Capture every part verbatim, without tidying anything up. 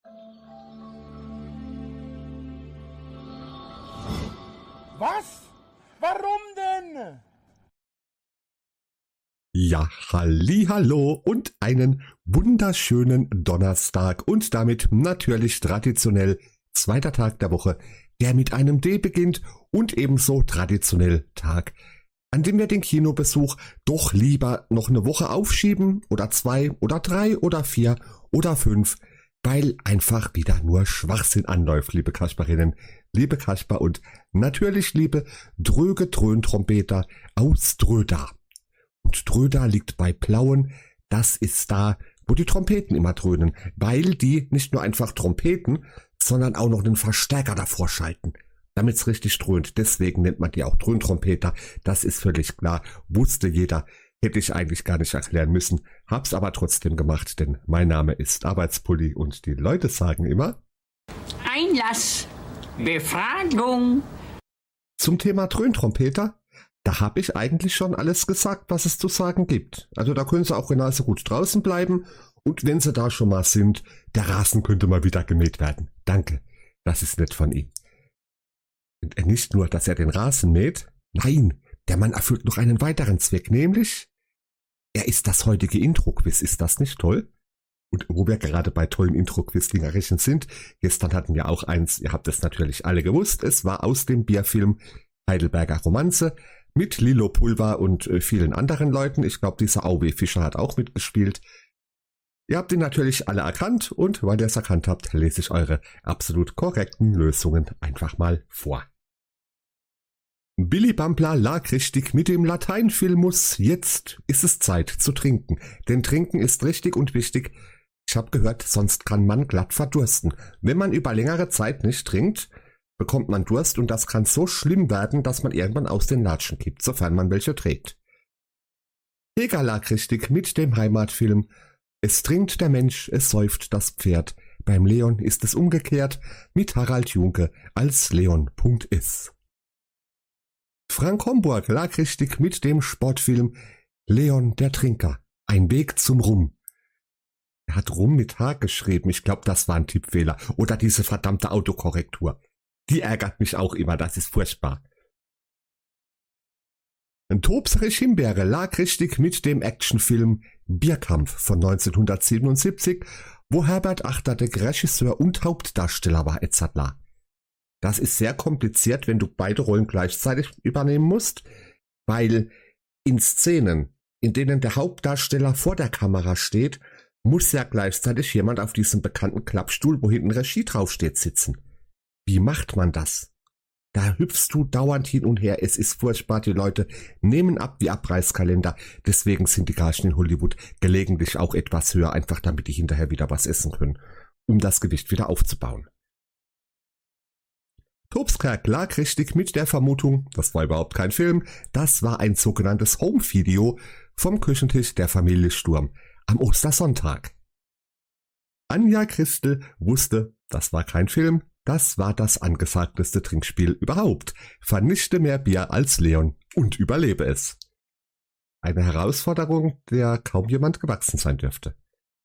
Was? Warum denn? Ja, hallihallo und einen wunderschönen Donnerstag und damit natürlich traditionell zweiter Tag der Woche, der mit einem D beginnt und ebenso traditionell Tag, an dem wir den Kinobesuch doch lieber noch eine Woche aufschieben oder zwei oder drei oder vier oder fünf, weil einfach wieder nur Schwachsinn anläuft, liebe Kasperinnen, liebe Kasper und natürlich liebe dröge Dröhntrompeter aus Dröda. Und Dröda liegt bei Plauen, das ist da, wo die Trompeten immer dröhnen, weil die nicht nur einfach Trompeten, sondern auch noch einen Verstärker davor schalten, damit's richtig dröhnt. Deswegen nennt man die auch Dröhntrompeter, das ist völlig klar, wusste jeder, hätte ich eigentlich gar nicht erklären müssen, hab's aber trotzdem gemacht, denn mein Name ist Arbeitspulli und die Leute sagen immer Einlass, Befragung. Zum Thema Dröhntrompeter. Da habe ich eigentlich schon alles gesagt, was es zu sagen gibt. Also da können Sie auch genauso gut draußen bleiben. Und wenn Sie da schon mal sind, der Rasen könnte mal wieder gemäht werden. Danke, das ist nett von ihm. Und nicht nur, dass er den Rasen mäht, nein, der Mann erfüllt noch einen weiteren Zweck, nämlich, er ist das heutige Intro-Quiz. Ist das nicht toll? Und wo wir gerade bei tollen Intro-Quiz-Dingerchen sind, gestern hatten wir auch eins, ihr habt es natürlich alle gewusst, es war aus dem Bierfilm Heidelberger Romanze, mit Lilo Pulver und äh, vielen anderen Leuten. Ich glaube, dieser Auwe Fischer hat auch mitgespielt. Ihr habt ihn natürlich alle erkannt und weil ihr es erkannt habt, lese ich eure absolut korrekten Lösungen einfach mal vor. Billy Bampler lag richtig mit dem Lateinfilmus. Jetzt ist es Zeit zu trinken. Denn Trinken ist richtig und wichtig. Ich habe gehört, sonst kann man glatt verdursten. Wenn man über längere Zeit nicht trinkt, bekommt man Durst und das kann so schlimm werden, dass man irgendwann aus den Latschen kippt, sofern man welche trägt. Heger lag richtig mit dem Heimatfilm Es trinkt der Mensch, es säuft das Pferd. Beim Leon ist es umgekehrt mit Harald Junke als Leon.is. Frank Homburg lag richtig mit dem Sportfilm Leon der Trinker, ein Weg zum Rum. Er hat Rum mit H geschrieben, ich glaube, das war ein Tippfehler. Oder diese verdammte Autokorrektur. Die ärgert mich auch immer, das ist furchtbar. Tobserich Himbeere lag richtig mit dem Actionfilm Bierkampf von neunzehnhundertsiebenundsiebzig, wo Herbert Achterdek Regisseur und Hauptdarsteller war et cetera. Das ist sehr kompliziert, wenn du beide Rollen gleichzeitig übernehmen musst, weil in Szenen, in denen der Hauptdarsteller vor der Kamera steht, muss ja gleichzeitig jemand auf diesem bekannten Klappstuhl, wo hinten Regie draufsteht, sitzen. Wie macht man das? Da hüpfst du dauernd hin und her, es ist furchtbar, die Leute nehmen ab wie Abreißkalender, deswegen sind die Gagen in Hollywood gelegentlich auch etwas höher, einfach damit die hinterher wieder was essen können, um das Gewicht wieder aufzubauen. Tobskerk lag richtig mit der Vermutung, das war überhaupt kein Film, das war ein sogenanntes Home-Video vom Küchentisch der Familie Sturm am Ostersonntag. Anja Christel wusste, das war kein Film, das war das angesagteste Trinkspiel überhaupt. Vernichte mehr Bier als Leon und überlebe es. Eine Herausforderung, der kaum jemand gewachsen sein dürfte.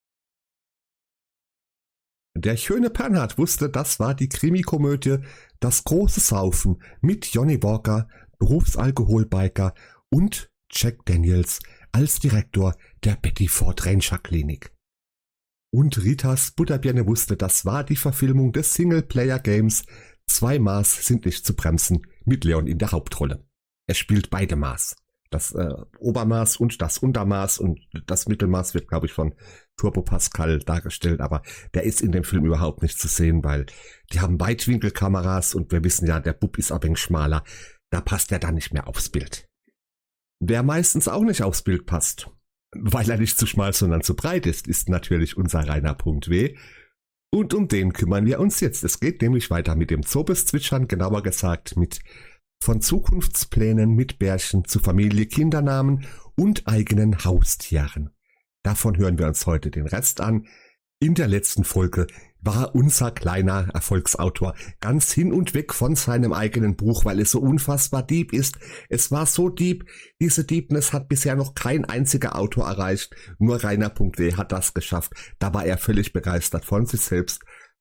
Der schöne Bernhard wusste, das war die Krimikomödie Das große Saufen mit Johnny Walker, Berufsalkoholbiker und Jack Daniels als Direktor der Betty Ford Ranger Klinik. Und Ritas Butterbirne wusste, das war die Verfilmung des Singleplayer-Games Zwei Maß sind nicht zu bremsen mit Leon in der Hauptrolle. Er spielt beide Maß. Das äh, Obermaß und das Untermaß und das Mittelmaß wird, glaube ich, von Turbo Pascal dargestellt, aber der ist in dem Film überhaupt nicht zu sehen, weil die haben Weitwinkelkameras und wir wissen ja, der Bub ist ein wenig schmaler. Da passt er dann nicht mehr aufs Bild. Wer meistens auch nicht aufs Bild passt, weil er nicht zu schmal, sondern zu breit ist, ist natürlich unser Rainer.w. Und um den kümmern wir uns jetzt. Es geht nämlich weiter mit dem Zobes-Zwitschern, genauer gesagt mit von Zukunftsplänen mit Bärchen zu Familie, Kindernamen und eigenen Haustieren. Davon hören wir uns heute den Rest an. In der letzten Folge war unser kleiner Erfolgsautor ganz hin und weg von seinem eigenen Buch, weil es so unfassbar deep ist. Es war so deep, diese Deepness hat bisher noch kein einziger Autor erreicht. Nur Rainer.w hat das geschafft. Da war er völlig begeistert von sich selbst.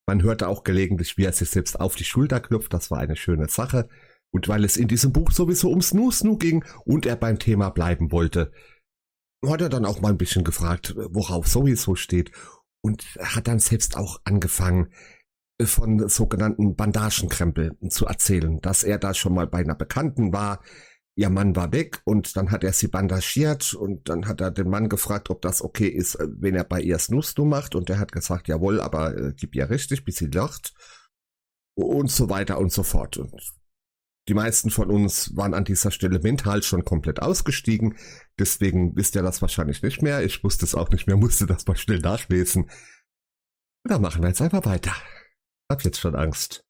Man hörte auch gelegentlich, wie er sich selbst auf die Schulter klopft. Das war eine schöne Sache. Und weil es in diesem Buch sowieso ums Nu-Snu ging und er beim Thema bleiben wollte, hat er dann auch mal ein bisschen gefragt, worauf sowieso steht. Und hat dann selbst auch angefangen, von sogenannten Bandagenkrempeln zu erzählen, dass er da schon mal bei einer Bekannten war. Ihr Mann war weg und dann hat er sie bandagiert und dann hat er den Mann gefragt, ob das okay ist, wenn er bei ihr Snus-Nu macht und der hat gesagt, jawohl, aber äh, gib ihr richtig, bis sie lacht und so weiter und so fort. Und die meisten von uns waren an dieser Stelle mental schon komplett ausgestiegen, deswegen wisst ihr das wahrscheinlich nicht mehr. Ich wusste es auch nicht mehr, musste das mal schnell nachlesen. Und dann machen wir jetzt einfach weiter. Hab jetzt schon Angst.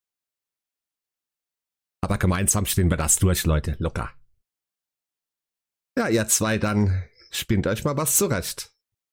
Aber gemeinsam stehen wir das durch, Leute, locker. Ja, ihr zwei, dann spinnt euch mal was zurecht.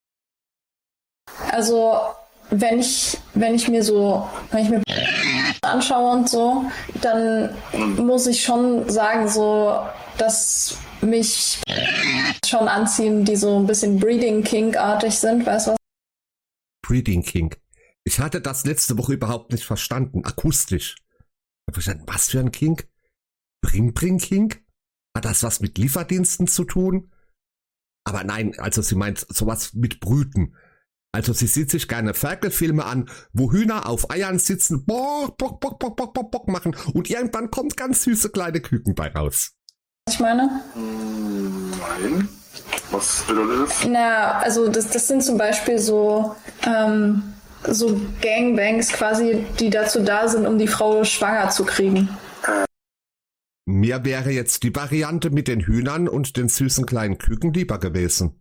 Also, wenn ich, wenn ich mir so, wenn ich mir anschaue und so, dann muss ich schon sagen, so, dass mich schon anziehen, die so ein bisschen Breeding King-artig sind, weißt du was? Breeding King. Ich hatte das letzte Woche überhaupt nicht verstanden, akustisch. Ich habe verstanden, was für ein King? Bring Bring King? Hat das was mit Lieferdiensten zu tun? Aber nein, also sie meint sowas mit Brüten. Also sie sieht sich gerne Ferkelfilme an, wo Hühner auf Eiern sitzen, bock, bock, bock, bock, bock, bock, bock machen und irgendwann kommt ganz süße kleine Küken bei raus. Was ich meine? Nein. Was bedeutet das? Na, also das, das sind zum Beispiel so, ähm, so Gangbangs quasi, die dazu da sind, um die Frau schwanger zu kriegen. Mir wäre jetzt die Variante mit den Hühnern und den süßen kleinen Küken lieber gewesen.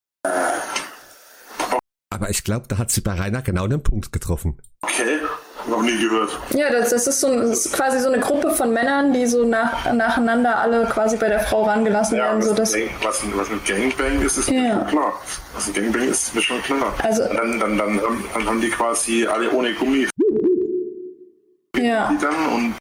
Aber ich glaube, da hat sie bei Rainer genau den Punkt getroffen. Okay, noch nie gehört. Ja, das, das, ist so, das ist quasi so eine Gruppe von Männern, die so nach, nacheinander alle quasi bei der Frau rangelassen Ja, werden. was, So dass, Gang, was, was mit Gangbang ist, ist mir Ja. schon klar. Was ein Gangbang ist, ist mir schon klar. Also- Und dann, dann, dann, dann, dann haben die quasi alle ohne Gummi ja, die dann und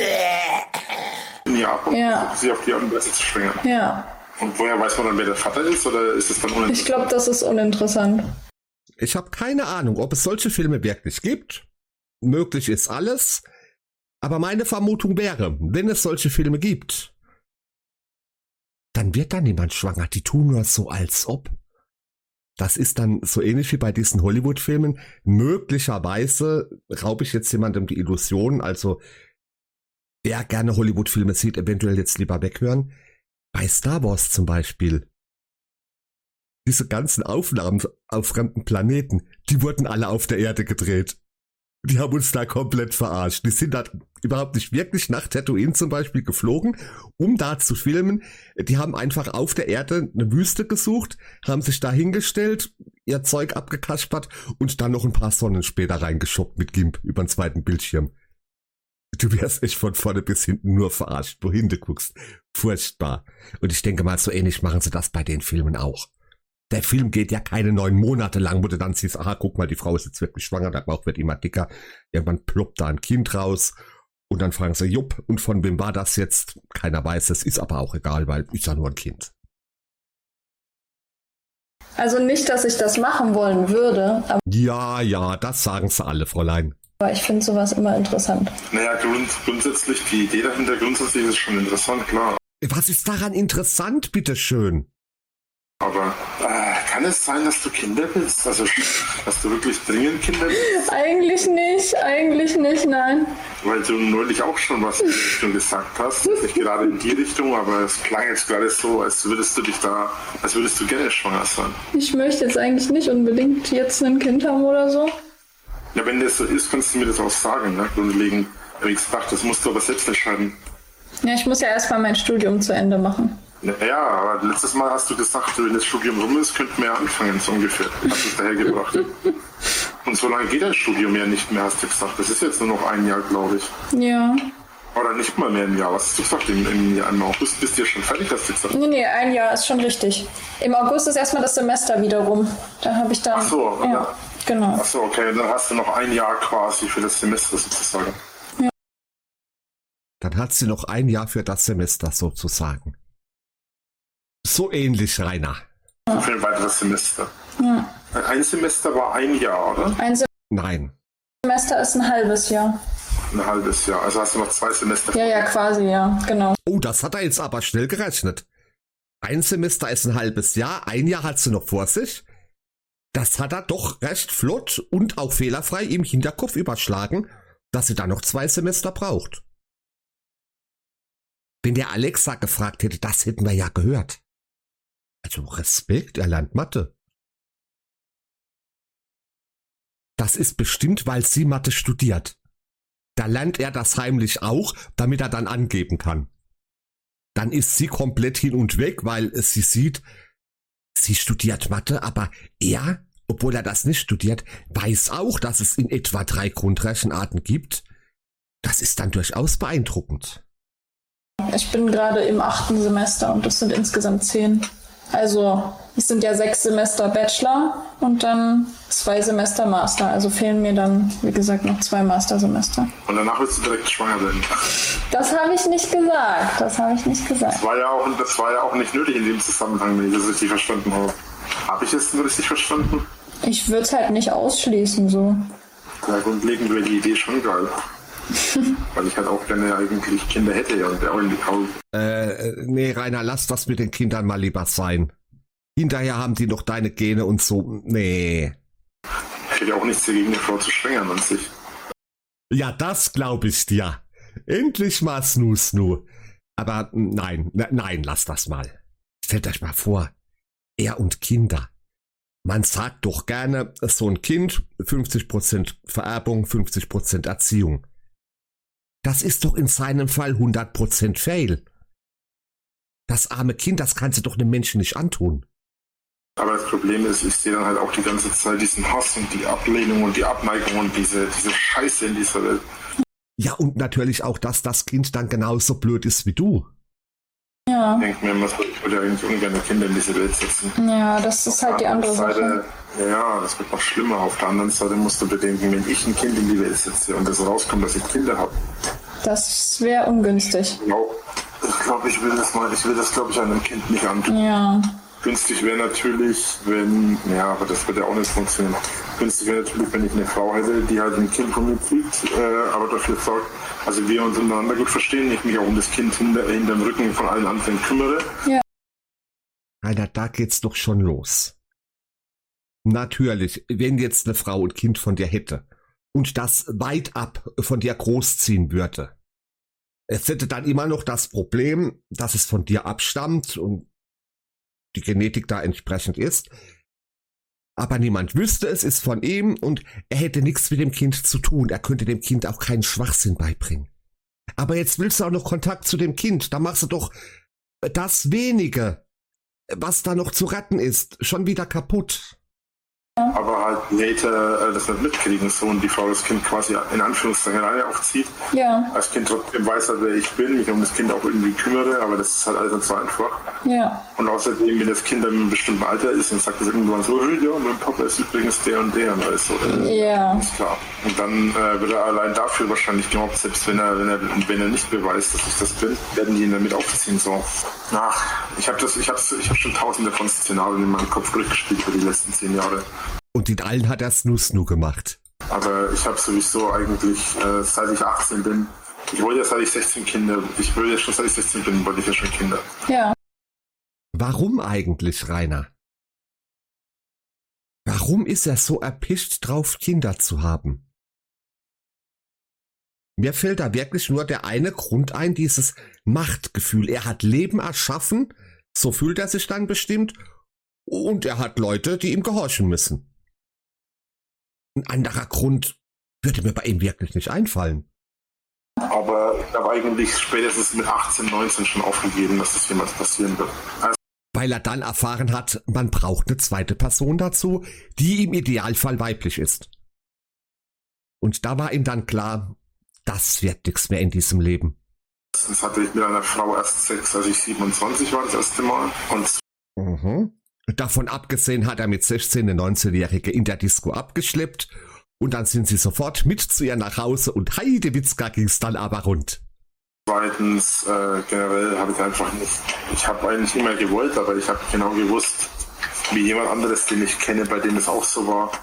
ja, und Ja. sie auf die Art und Weise zu schwingen. ja. Und woher weiß man dann, wer der Vater ist, oder ist es dann uninteressant? Ich glaube, das ist uninteressant. Ich habe keine Ahnung, ob es solche Filme wirklich gibt. Möglich ist alles. Aber meine Vermutung wäre, wenn es solche Filme gibt, dann wird da niemand schwanger. Die tun nur so, als ob. Das ist dann so ähnlich wie bei diesen Hollywood-Filmen. Möglicherweise raube ich jetzt jemandem die Illusion, also wer gerne Hollywood-Filme sieht, eventuell jetzt lieber weghören. Bei Star Wars zum Beispiel. Diese ganzen Aufnahmen auf fremden Planeten, die wurden alle auf der Erde gedreht. Die haben uns da komplett verarscht. Die sind da überhaupt nicht wirklich nach Tatooine zum Beispiel geflogen, um da zu filmen. Die haben einfach auf der Erde eine Wüste gesucht, haben sich da hingestellt, ihr Zeug abgekaspert und dann noch ein paar Sonnen später reingeschoppt mit Gimp über den zweiten Bildschirm. Du wirst echt von vorne bis hinten nur verarscht, wohin du guckst. Furchtbar. Und ich denke mal, so ähnlich machen sie das bei den Filmen auch. Der Film geht ja keine neun Monate lang, wo du dann siehst, aha, guck mal, die Frau ist jetzt wirklich schwanger, der Bauch wird immer dicker. Irgendwann ploppt da ein Kind raus und dann fragen sie, jupp, und von wem war das jetzt? Keiner weiß es, ist aber auch egal, weil ist ja nur ein Kind. Also nicht, dass ich das machen wollen würde, Ja, ja, das sagen sie alle, Fräulein. aber ich finde sowas immer interessant. Naja, grund, grundsätzlich, die Idee dahinter grundsätzlich ist schon interessant, klar. Was ist daran interessant, bitteschön? Aber äh, kann es sein, dass du Kinder willst? Also, dass du wirklich dringend Kinder willst? Eigentlich nicht, eigentlich nicht, nein. Weil du neulich auch schon was in die Richtung gesagt hast. Nicht gerade in die Richtung, aber es klang jetzt gerade so, als würdest du dich da, als würdest du gerne schwanger sein. Ich möchte jetzt eigentlich nicht unbedingt jetzt ein Kind haben oder so. Ja, wenn das so ist, kannst du mir das auch sagen, ne? Grundlegend. Wie gesagt, das musst du aber selbst entscheiden. Ja, ich muss ja erstmal mein Studium zu Ende machen. Ja, aber letztes Mal hast du gesagt, wenn das Studium rum ist, könnten wir ja anfangen, so ungefähr. Hast du es dahergebracht. Und so lange geht das Studium ja nicht mehr, hast du gesagt. Das ist jetzt nur noch ein Jahr, glaube ich. Ja. Oder nicht mal mehr ein Jahr. Was hast du gesagt? Im, im, Jahr, im August bist du ja schon fertig, hast du gesagt. Nee, nee, ein Jahr ist schon richtig. Im August ist erstmal das Semester wieder rum. Da habe ich dann... Ach so, ja, ja. genau. Achso, okay, dann hast du noch ein Jahr quasi für das Semester sozusagen. Dann hat sie noch ein Jahr für das Semester sozusagen. So ähnlich, Rainer. Für ein weiteres Semester. Ja. Ein Semester war ein Jahr, oder? Ein Semester Nein. Semester ist ein halbes Jahr. Ein halbes Jahr. Also hast du noch zwei Semester. Ja, ja, quasi, ja, genau. Oh, das hat er jetzt aber schnell gerechnet. Ein Semester ist ein halbes Jahr, ein Jahr hat sie noch vor sich. Das hat er doch recht flott und auch fehlerfrei im Hinterkopf überschlagen, dass sie da noch zwei Semester braucht. Wenn der Alexa gefragt hätte, das hätten wir ja gehört. Also Respekt, er lernt Mathe. Das ist bestimmt, weil sie Mathe studiert. Da lernt er das heimlich auch, damit er dann angeben kann. Dann ist sie komplett hin und weg, weil sie sieht, sie studiert Mathe, aber er, obwohl er das nicht studiert, weiß auch, dass es in etwa drei Grundrechenarten gibt. Das ist dann durchaus beeindruckend. Ich bin gerade im achten Semester und das sind insgesamt zehn. Also es sind ja sechs Semester Bachelor und dann zwei Semester Master. Also fehlen mir dann, wie gesagt, noch zwei Mastersemester. Und danach willst du direkt schwanger werden. Das habe ich nicht gesagt. Das habe ich nicht gesagt. Das war ja auch, das war ja auch nicht nötig in dem Zusammenhang, wenn ich das richtig verstanden habe. Habe ich es denn richtig verstanden? Ich würde es halt nicht ausschließen so. Ja, grundlegend wäre die Idee schon geil. Weil ich halt auch gerne eigentlich Kinder hätte ja, und der auch in die Kaul. Äh, nee, Rainer, lass das mit den Kindern mal lieber sein. Hinterher haben die noch deine Gene und so. Nee. Ich hätte auch nichts dagegen, eine Frau zu schwängern an sich. Ja, das glaube ich dir. Endlich mal Snoo Snoo. Aber nein, ne, nein, lass das mal. Stellt euch mal vor, er und Kinder. Man sagt doch gerne, so ein Kind, fünfzig Prozent Vererbung, fünfzig Prozent Erziehung. Das ist doch in seinem Fall hundert Prozent Fail. Das arme Kind, das kannst du doch einem Menschen nicht antun. Aber das Problem ist, ich sehe dann halt auch die ganze Zeit diesen Hass und die Ablehnung und die Abneigung und diese, diese Scheiße in dieser Welt. Ja, und natürlich auch, dass das Kind dann genauso blöd ist wie du. Ja. Ich denke mir immer, ich würde eigentlich ungern Kinder in diese Welt setzen. Ja, das ist halt die andere Sache. Ja, das wird noch schlimmer. Auf der anderen Seite musst du bedenken, wenn ich ein Kind in die Welt setze und es rauskommt, dass ich Kinder habe. Das wäre ungünstig. Ja, ich glaube, ich will das mal, ich will das, glaube ich, einem Kind nicht antun. Ja. Günstig wäre natürlich, wenn, ja, aber das wird ja auch nicht funktionieren. Günstig wäre natürlich, wenn ich eine Frau hätte, die halt ein Kind von mir kriegt, äh, aber dafür sorgt, also wir uns untereinander gut verstehen, ich mich auch um das Kind hinter, hinterm Rücken von allen anderen kümmere. Ja. Alter, da geht's doch schon los. Natürlich, wenn jetzt eine Frau ein Kind von dir hätte und das weit ab von dir großziehen würde, es hätte dann immer noch das Problem, dass es von dir abstammt und die Genetik da entsprechend ist, aber niemand wüsste, es ist von ihm und er hätte nichts mit dem Kind zu tun, er könnte dem Kind auch keinen Schwachsinn beibringen. Aber jetzt willst du auch noch Kontakt zu dem Kind, da machst du doch das wenige, was da noch zu retten ist, schon wieder kaputt. Aber halt later äh, das nicht mitkriegen, so und die Frau das Kind quasi in Anführungszeichen alleine aufzieht. Ja. Als Kind trotzdem weiß halt, wer ich bin, mich um das Kind auch irgendwie kümmere, aber das ist halt alles nicht so einfach. Ja. Und außerdem, wenn das Kind in einem bestimmten Alter ist und sagt es irgendwann so, hey, ja, mein Papa ist übrigens der und der und alles so. Ja. Ist klar. Und dann äh, wird er allein dafür wahrscheinlich gemobbt, selbst wenn er, wenn er, wenn er nicht beweist, dass ich das bin, werden die ihn damit aufziehen, so. Ach, ich habe das, ich hab's, ich hab schon tausende von Szenarien in meinem Kopf durchgespielt für die letzten zehn Jahre. Und in allen hat er Snoo Snoo gemacht. Aber ich habe sowieso eigentlich, äh, seit ich achtzehn bin, ich wollte ja seit ich sechzehn Kinder, ich will ja schon seit ich sechzehn bin, wollte ich ja schon Kinder. Ja. Warum eigentlich, Rainer? Warum ist er so erpicht drauf, Kinder zu haben? Mir fällt da wirklich nur der eine Grund ein, dieses Machtgefühl. Er hat Leben erschaffen, so fühlt er sich dann bestimmt, und er hat Leute, die ihm gehorchen müssen. Ein anderer Grund würde mir bei ihm wirklich nicht einfallen. Aber ich habe eigentlich spätestens mit achtzehn, neunzehn schon aufgegeben, dass das jemals passieren wird. Also Weil er dann erfahren hat, man braucht eine zweite Person dazu, die im Idealfall weiblich ist. Und da war ihm dann klar, das wird nichts mehr in diesem Leben. Das hatte ich mit einer Frau erst Sex, als ich siebenundzwanzig war, das erste Mal. Und Mhm. Davon abgesehen hat er mit sechzehn eine neunzehnjährige in der Disco abgeschleppt und dann sind sie sofort mit zu ihr nach Hause und Heidewitzka ging's dann aber rund. Zweitens, äh, generell habe ich einfach nicht, ich habe eigentlich immer gewollt, aber ich habe genau gewusst, wie jemand anderes, den ich kenne, bei dem es auch so war,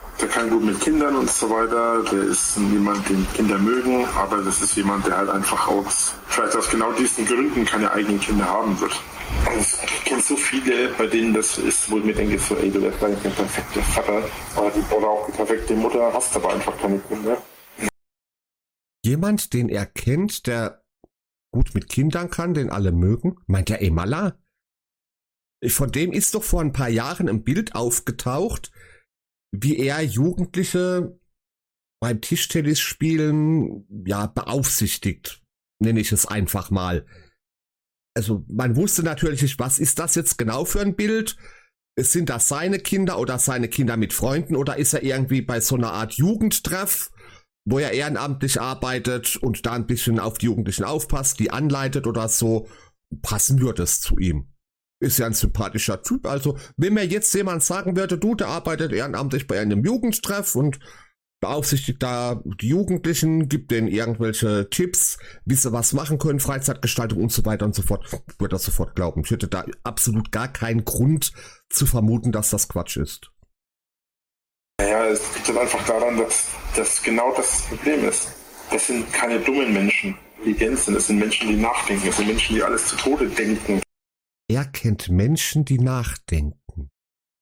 der kann gut mit Kindern und so weiter, der ist jemand, den Kinder mögen, aber das ist jemand, der halt einfach aus, vielleicht aus genau diesen Gründen keine eigenen Kinder haben wird. Also ich kenne so viele, bei denen das ist, wo ich mir denke, so, ey, du wärst eigentlich ein perfekter Vater oder auch die perfekte Mutter, hast aber einfach keine Kinder. Jemand, den er kennt, der gut mit Kindern kann, den alle mögen, meint der Emala? Von dem ist doch vor ein paar Jahren ein Bild aufgetaucht, wie er Jugendliche beim Tischtennisspielen, ja, beaufsichtigt, nenne ich es einfach mal. Also man wusste natürlich nicht, was ist das jetzt genau für ein Bild? Sind das seine Kinder oder seine Kinder mit Freunden oder ist er irgendwie bei so einer Art Jugendtreff, wo er ehrenamtlich arbeitet und da ein bisschen auf die Jugendlichen aufpasst, die anleitet oder so? Passen würde es zu ihm. Ist ja ein sympathischer Typ, also wenn mir jetzt jemand sagen würde, du, der arbeitet ehrenamtlich bei einem Jugendtreff und beaufsichtigt da die Jugendlichen, gibt denen irgendwelche Tipps, wie sie was machen können, Freizeitgestaltung und so weiter und so fort, würde das sofort glauben. Ich hätte da absolut gar keinen Grund zu vermuten, dass das Quatsch ist. Naja, es liegt halt einfach daran, dass das genau das Problem ist. Das sind keine dummen Menschen, die Gänse, das sind Menschen, die nachdenken, das sind Menschen, die alles zu Tode denken. Er kennt Menschen, die nachdenken.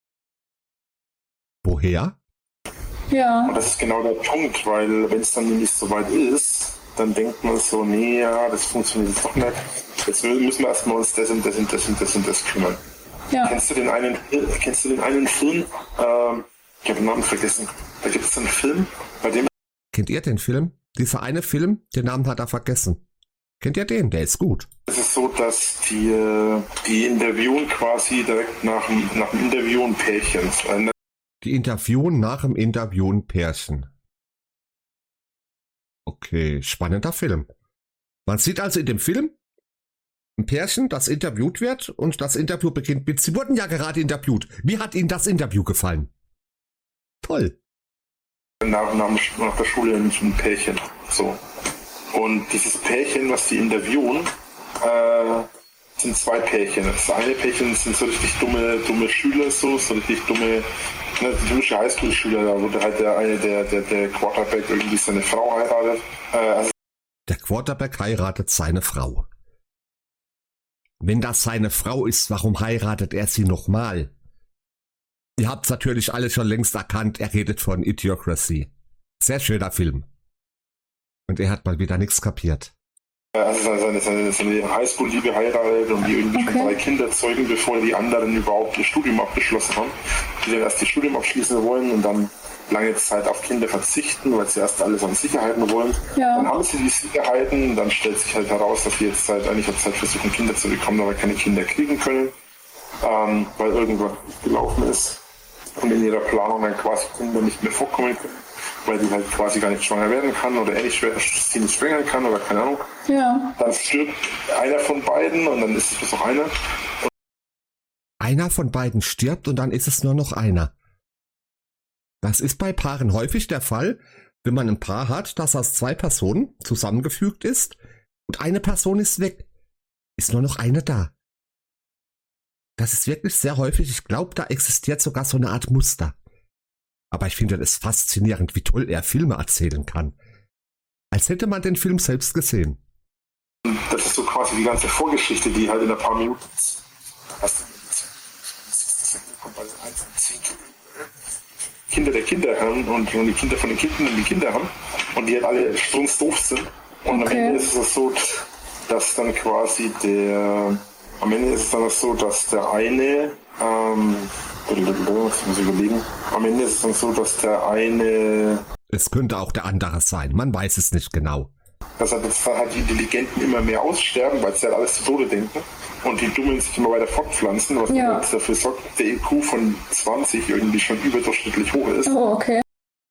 Woher? Ja. Und das ist genau der Punkt, weil wenn es dann nämlich so weit ist, dann denkt man so, nee, ja, das funktioniert jetzt doch nicht. Jetzt müssen wir erstmal uns das und das und das und das und das kümmern. Ja. Kennst du den einen, kennst du den einen Film? Ähm, ich habe den Namen vergessen. Da gibt es einen Film, bei dem... Kennt ihr den Film? Dieser eine Film, den Namen hat er vergessen. Kennt ihr den? Der ist gut. Es ist so, dass die, die interviewen quasi direkt nach dem, nach dem Interview ein Pärchen. Die interviewen nach dem Interview ein Pärchen. Okay, spannender Film. Man sieht also in dem Film ein Pärchen, das interviewt wird und das Interview beginnt mit, sie wurden ja gerade interviewt. Wie hat Ihnen das Interview gefallen? Toll. Nach, nach, nach der Schule ein Pärchen. So. Und dieses Pärchen, was die interviewen, äh, sind zwei Pärchen. Das eine Pärchen sind so richtig dumme, dumme Schüler, so, so richtig dumme, ne, typische Highschool-Schüler, da wo halt der eine, der, der, der Quarterback irgendwie seine Frau heiratet. Äh, also der Quarterback heiratet seine Frau. Wenn das seine Frau ist, warum heiratet er sie nochmal? Ihr habt's natürlich alle schon längst erkannt, er redet von Idiocracy. Sehr schöner Film. Und er hat mal wieder nichts kapiert. Also seine, seine, seine Highschool-Liebe heiratet und die irgendwie okay. schon drei Kinder zeugen, bevor die anderen überhaupt ihr Studium abgeschlossen haben. Die dann erst das Studium abschließen wollen und dann lange Zeit auf Kinder verzichten, weil sie erst alles an Sicherheiten wollen. Ja. Dann haben sie die Sicherheiten und dann stellt sich halt heraus, dass sie jetzt seit einiger Zeit versuchen, Kinder zu bekommen, aber keine Kinder kriegen können, ähm, weil irgendwas nicht gelaufen ist und in ihrer Planung dann quasi Kinder nicht mehr vorkommen können, weil die halt quasi gar nicht schwanger werden kann oder er nicht, sie nicht schwängern kann oder keine Ahnung. Ja. Dann stirbt einer von beiden und dann ist es bloß noch einer. Und einer von beiden stirbt und dann ist es nur noch einer. Das ist bei Paaren häufig der Fall, wenn man ein Paar hat, das aus zwei Personen zusammengefügt ist und eine Person ist weg, ist nur noch eine da. Das ist wirklich sehr häufig. Ich glaube, da existiert sogar so eine Art Muster. Aber ich finde es faszinierend, wie toll er Filme erzählen kann. Als hätte man den Film selbst gesehen. Das ist so quasi die ganze Vorgeschichte, die halt in ein paar Minuten... Kinder der Kinder haben und, und die Kinder von den Kindern die Kinder haben und die halt alle strunzdoof sind. Und okay. am Ende ist es so, dass dann quasi der... Am Ende ist es dann so, dass der eine... Ähm, muss ich überlegen. Am Ende ist es dann so, dass der eine... Es könnte auch der andere sein, man weiß es nicht genau. Dass halt, dass halt die Intelligenten immer mehr aussterben, weil sie halt alles zu Tode denken und die Dummen sich immer weiter fortpflanzen, was ja. dafür sorgt, dass der I Q von zwanzig irgendwie schon überdurchschnittlich hoch ist. Oh, okay.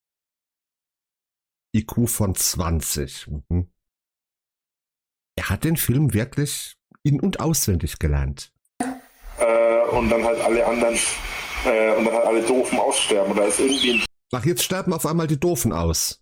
I Q von zwanzig. Mhm. Er hat den Film wirklich in- und auswendig gelernt. Äh, und dann halt alle anderen, äh, und dann halt alle Doofen aussterben. Oder ist irgendwie... Ach, jetzt sterben auf einmal die Doofen aus.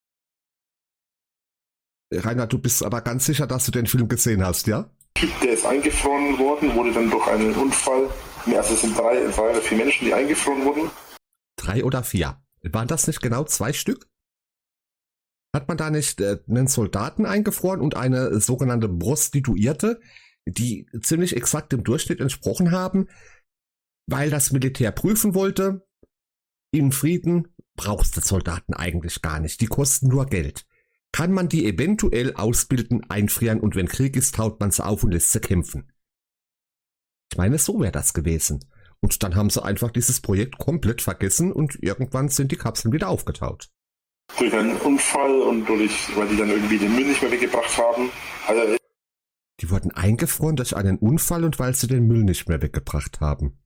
Rainer, du bist aber ganz sicher, dass du den Film gesehen hast, ja? Der ist eingefroren worden, wurde dann durch einen Unfall, also es sind drei, drei oder vier Menschen, die eingefroren wurden. Drei oder vier. Waren das nicht genau zwei Stück? Hat man da nicht äh, einen Soldaten eingefroren und eine sogenannte Prostituierte, die ziemlich exakt dem Durchschnitt entsprochen haben, weil das Militär prüfen wollte, im Frieden brauchst du Soldaten eigentlich gar nicht, die kosten nur Geld. Kann man die eventuell ausbilden, einfrieren und wenn Krieg ist, taut man sie auf und lässt sie kämpfen. Ich meine, so wäre das gewesen. Und dann haben sie einfach dieses Projekt komplett vergessen und irgendwann sind die Kapseln wieder aufgetaut. Durch einen Unfall und durch, weil die dann irgendwie den Müll nicht mehr weggebracht haben. Also, die wurden eingefroren durch einen Unfall und weil sie den Müll nicht mehr weggebracht haben.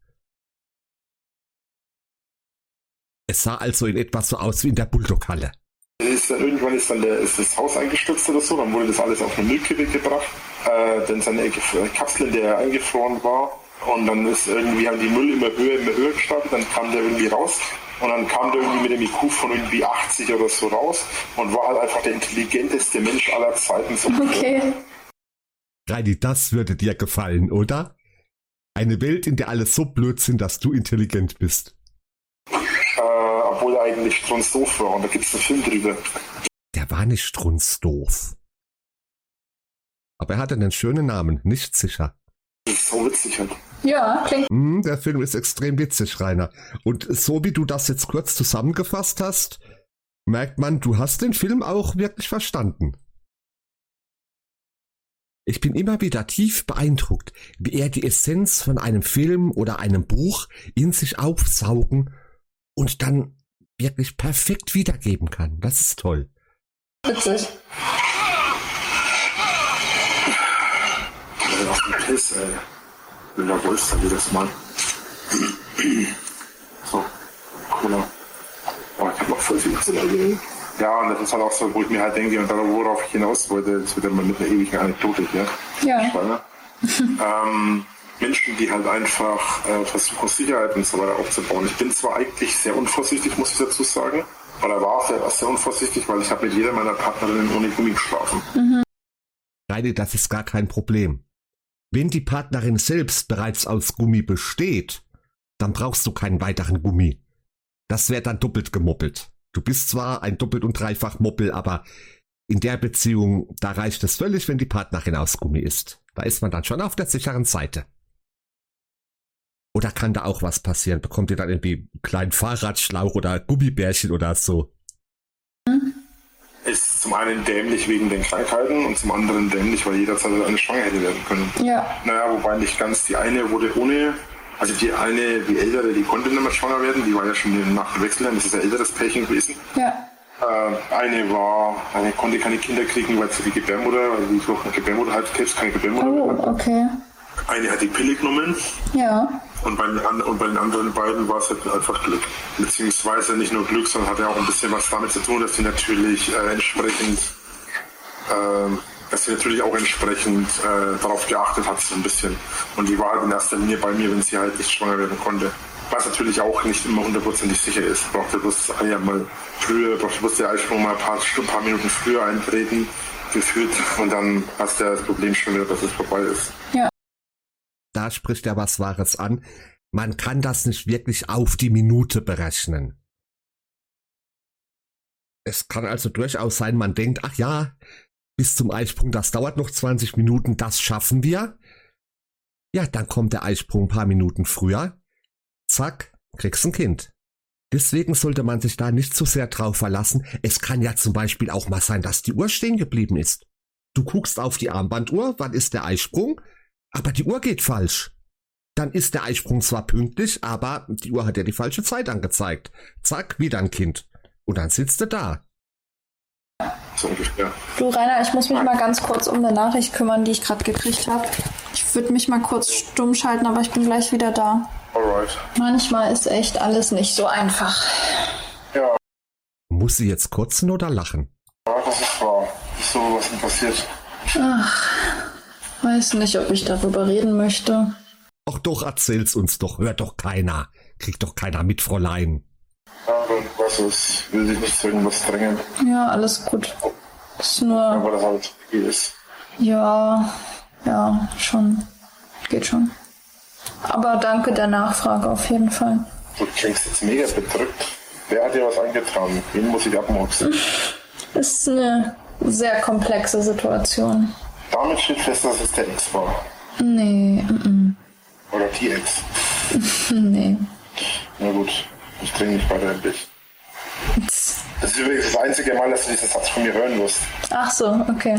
Es sah also in etwa so aus wie in der Bulldog-Halle. Ist dann, irgendwann ist dann der, ist das Haus eingestürzt oder so, dann wurde das alles auf eine Müllkippe gebracht. Äh, dann seine Kapsel, in der er eingefroren war. Und dann ist irgendwie, haben die Müll immer höher, immer höher gestapelt, dann kam der irgendwie raus. Und dann kam der irgendwie mit dem I Q von irgendwie achtzig oder so raus und war halt einfach der intelligenteste Mensch aller Zeiten. So okay. Reini, das würde dir gefallen, oder? Eine Welt, in der alle so blöd sind, dass du intelligent bist. Äh, obwohl er eigentlich strunzdoof war und da gibt es einen Film drüber. Der war nicht strunzdoof. Aber er hatte einen schönen Namen, nicht sicher. Das ist so witzig halt. Ja, klingt. Mm, der Film ist extrem witzig, Rainer. Und so wie du das jetzt kurz zusammengefasst hast, merkt man, du hast den Film auch wirklich verstanden. Ich bin immer wieder tief beeindruckt, wie er die Essenz von einem Film oder einem Buch in sich aufsaugen und dann wirklich perfekt wiedergeben kann. Das ist toll. Witzig. Ja, auf den Piss, ey. Will der Wolster jedes Mal. So, cooler. Oh, ich hab noch voll viel zu erzählen. Ja, und das ist halt auch so, wo ich mir halt denke, und dann, worauf ich hinaus wollte, das wird immer mit einer ewigen Anekdote hier. Ja. ähm, Menschen, die halt einfach äh, versuchen, Sicherheit und so weiter aufzubauen. Ich bin zwar eigentlich sehr unvorsichtig, muss ich dazu sagen, oder war sehr, sehr unvorsichtig, weil ich habe mit jeder meiner Partnerinnen ohne Gummi geschlafen. Mhm. Reine, das ist gar kein Problem. Wenn die Partnerin selbst bereits aus Gummi besteht, dann brauchst du keinen weiteren Gummi. Das wäre dann doppelt gemoppelt. Du bist zwar ein doppelt und dreifach Moppel, aber in der Beziehung, da reicht es völlig, wenn die Partnerin aus Gummi ist. Da ist man dann schon auf der sicheren Seite. Oder kann da auch was passieren? Bekommt ihr dann irgendwie einen kleinen Fahrradschlauch oder Gummibärchen oder so? Ist zum einen dämlich wegen den Krankheiten und zum anderen dämlich, weil jederzeit eine Schwanger hätte werden können. Ja. Naja, wobei nicht ganz. Die eine wurde ohne, also die eine, die ältere, die konnte nicht mehr schwanger werden, die war ja schon nach dem Wechsel, das ist ein älteres Pärchen gewesen. Ja. Äh, eine war, eine konnte keine Kinder kriegen, weil sie die Gebärmutter, weil die durch eine Gebärmutter halt Krebs keine Gebärmutter Oh, hatte. okay. Eine hat die Pille genommen. Ja. Und bei den, und bei den anderen beiden war es halt einfach Glück. Beziehungsweise nicht nur Glück, sondern hat ja auch ein bisschen was damit zu tun, dass sie natürlich äh, entsprechend, äh, dass sie natürlich auch entsprechend äh, darauf geachtet hat, so ein bisschen. Und die war halt in erster Linie bei mir, wenn sie halt nicht schwanger werden konnte. Was natürlich auch nicht immer hundertprozentig sicher ist. Brauchte bloß ja mal früher, brauchte bloß der Eisprung mal ein paar, ein paar Minuten früher eintreten, gefühlt. Und dann hast du ja das Problem schon wieder, dass es vorbei ist. Ja. Da spricht er was Wahres an. Man kann das nicht wirklich auf die Minute berechnen. Es kann also durchaus sein, man denkt, ach ja, bis zum Eisprung, das dauert noch zwanzig Minuten, das schaffen wir. Ja, dann kommt der Eisprung ein paar Minuten früher. Zack, kriegst ein Kind. Deswegen sollte man sich da nicht zu sehr drauf verlassen. Es kann ja zum Beispiel auch mal sein, dass die Uhr stehen geblieben ist. Du guckst auf die Armbanduhr, wann ist der Eisprung? Aber die Uhr geht falsch. Dann ist der Eisprung zwar pünktlich, aber die Uhr hat ja die falsche Zeit angezeigt. Zack, wieder ein Kind. Und dann sitzt du da. So ungefähr. Du, Rainer, ich muss mich mal ganz kurz um eine Nachricht kümmern, die ich gerade gekriegt habe. Ich würde mich mal kurz stumm schalten, aber ich bin gleich wieder da. Alright. Manchmal ist echt alles nicht so einfach. Ja. Muss sie jetzt kotzen oder lachen? Ja, das ist wahr. Ist so was denn passiert. Ach, weiß nicht, ob ich darüber reden möchte. Ach doch, erzähl's uns doch, hört doch keiner. Kriegt doch keiner mit, Fräulein. Ja, dann was ist, will sich nicht zu irgendwas drängen. Ja, alles gut. Ist nur... Aber das halt viel ist. Ja, ja, schon. Geht schon. Aber danke der Nachfrage auf jeden Fall. Du klingst jetzt mega bedrückt. Wer hat dir was angetan? Wen muss ich abmurksen? Ist eine sehr komplexe Situation. Damit steht fest, dass es der Ex war. Nee, mm-mm. Oder die Ex. Nee. Na gut, ich dringe nicht weiter in dich. Das ist übrigens das einzige Mal, dass du diesen Satz von mir hören wirst. Ach so, okay.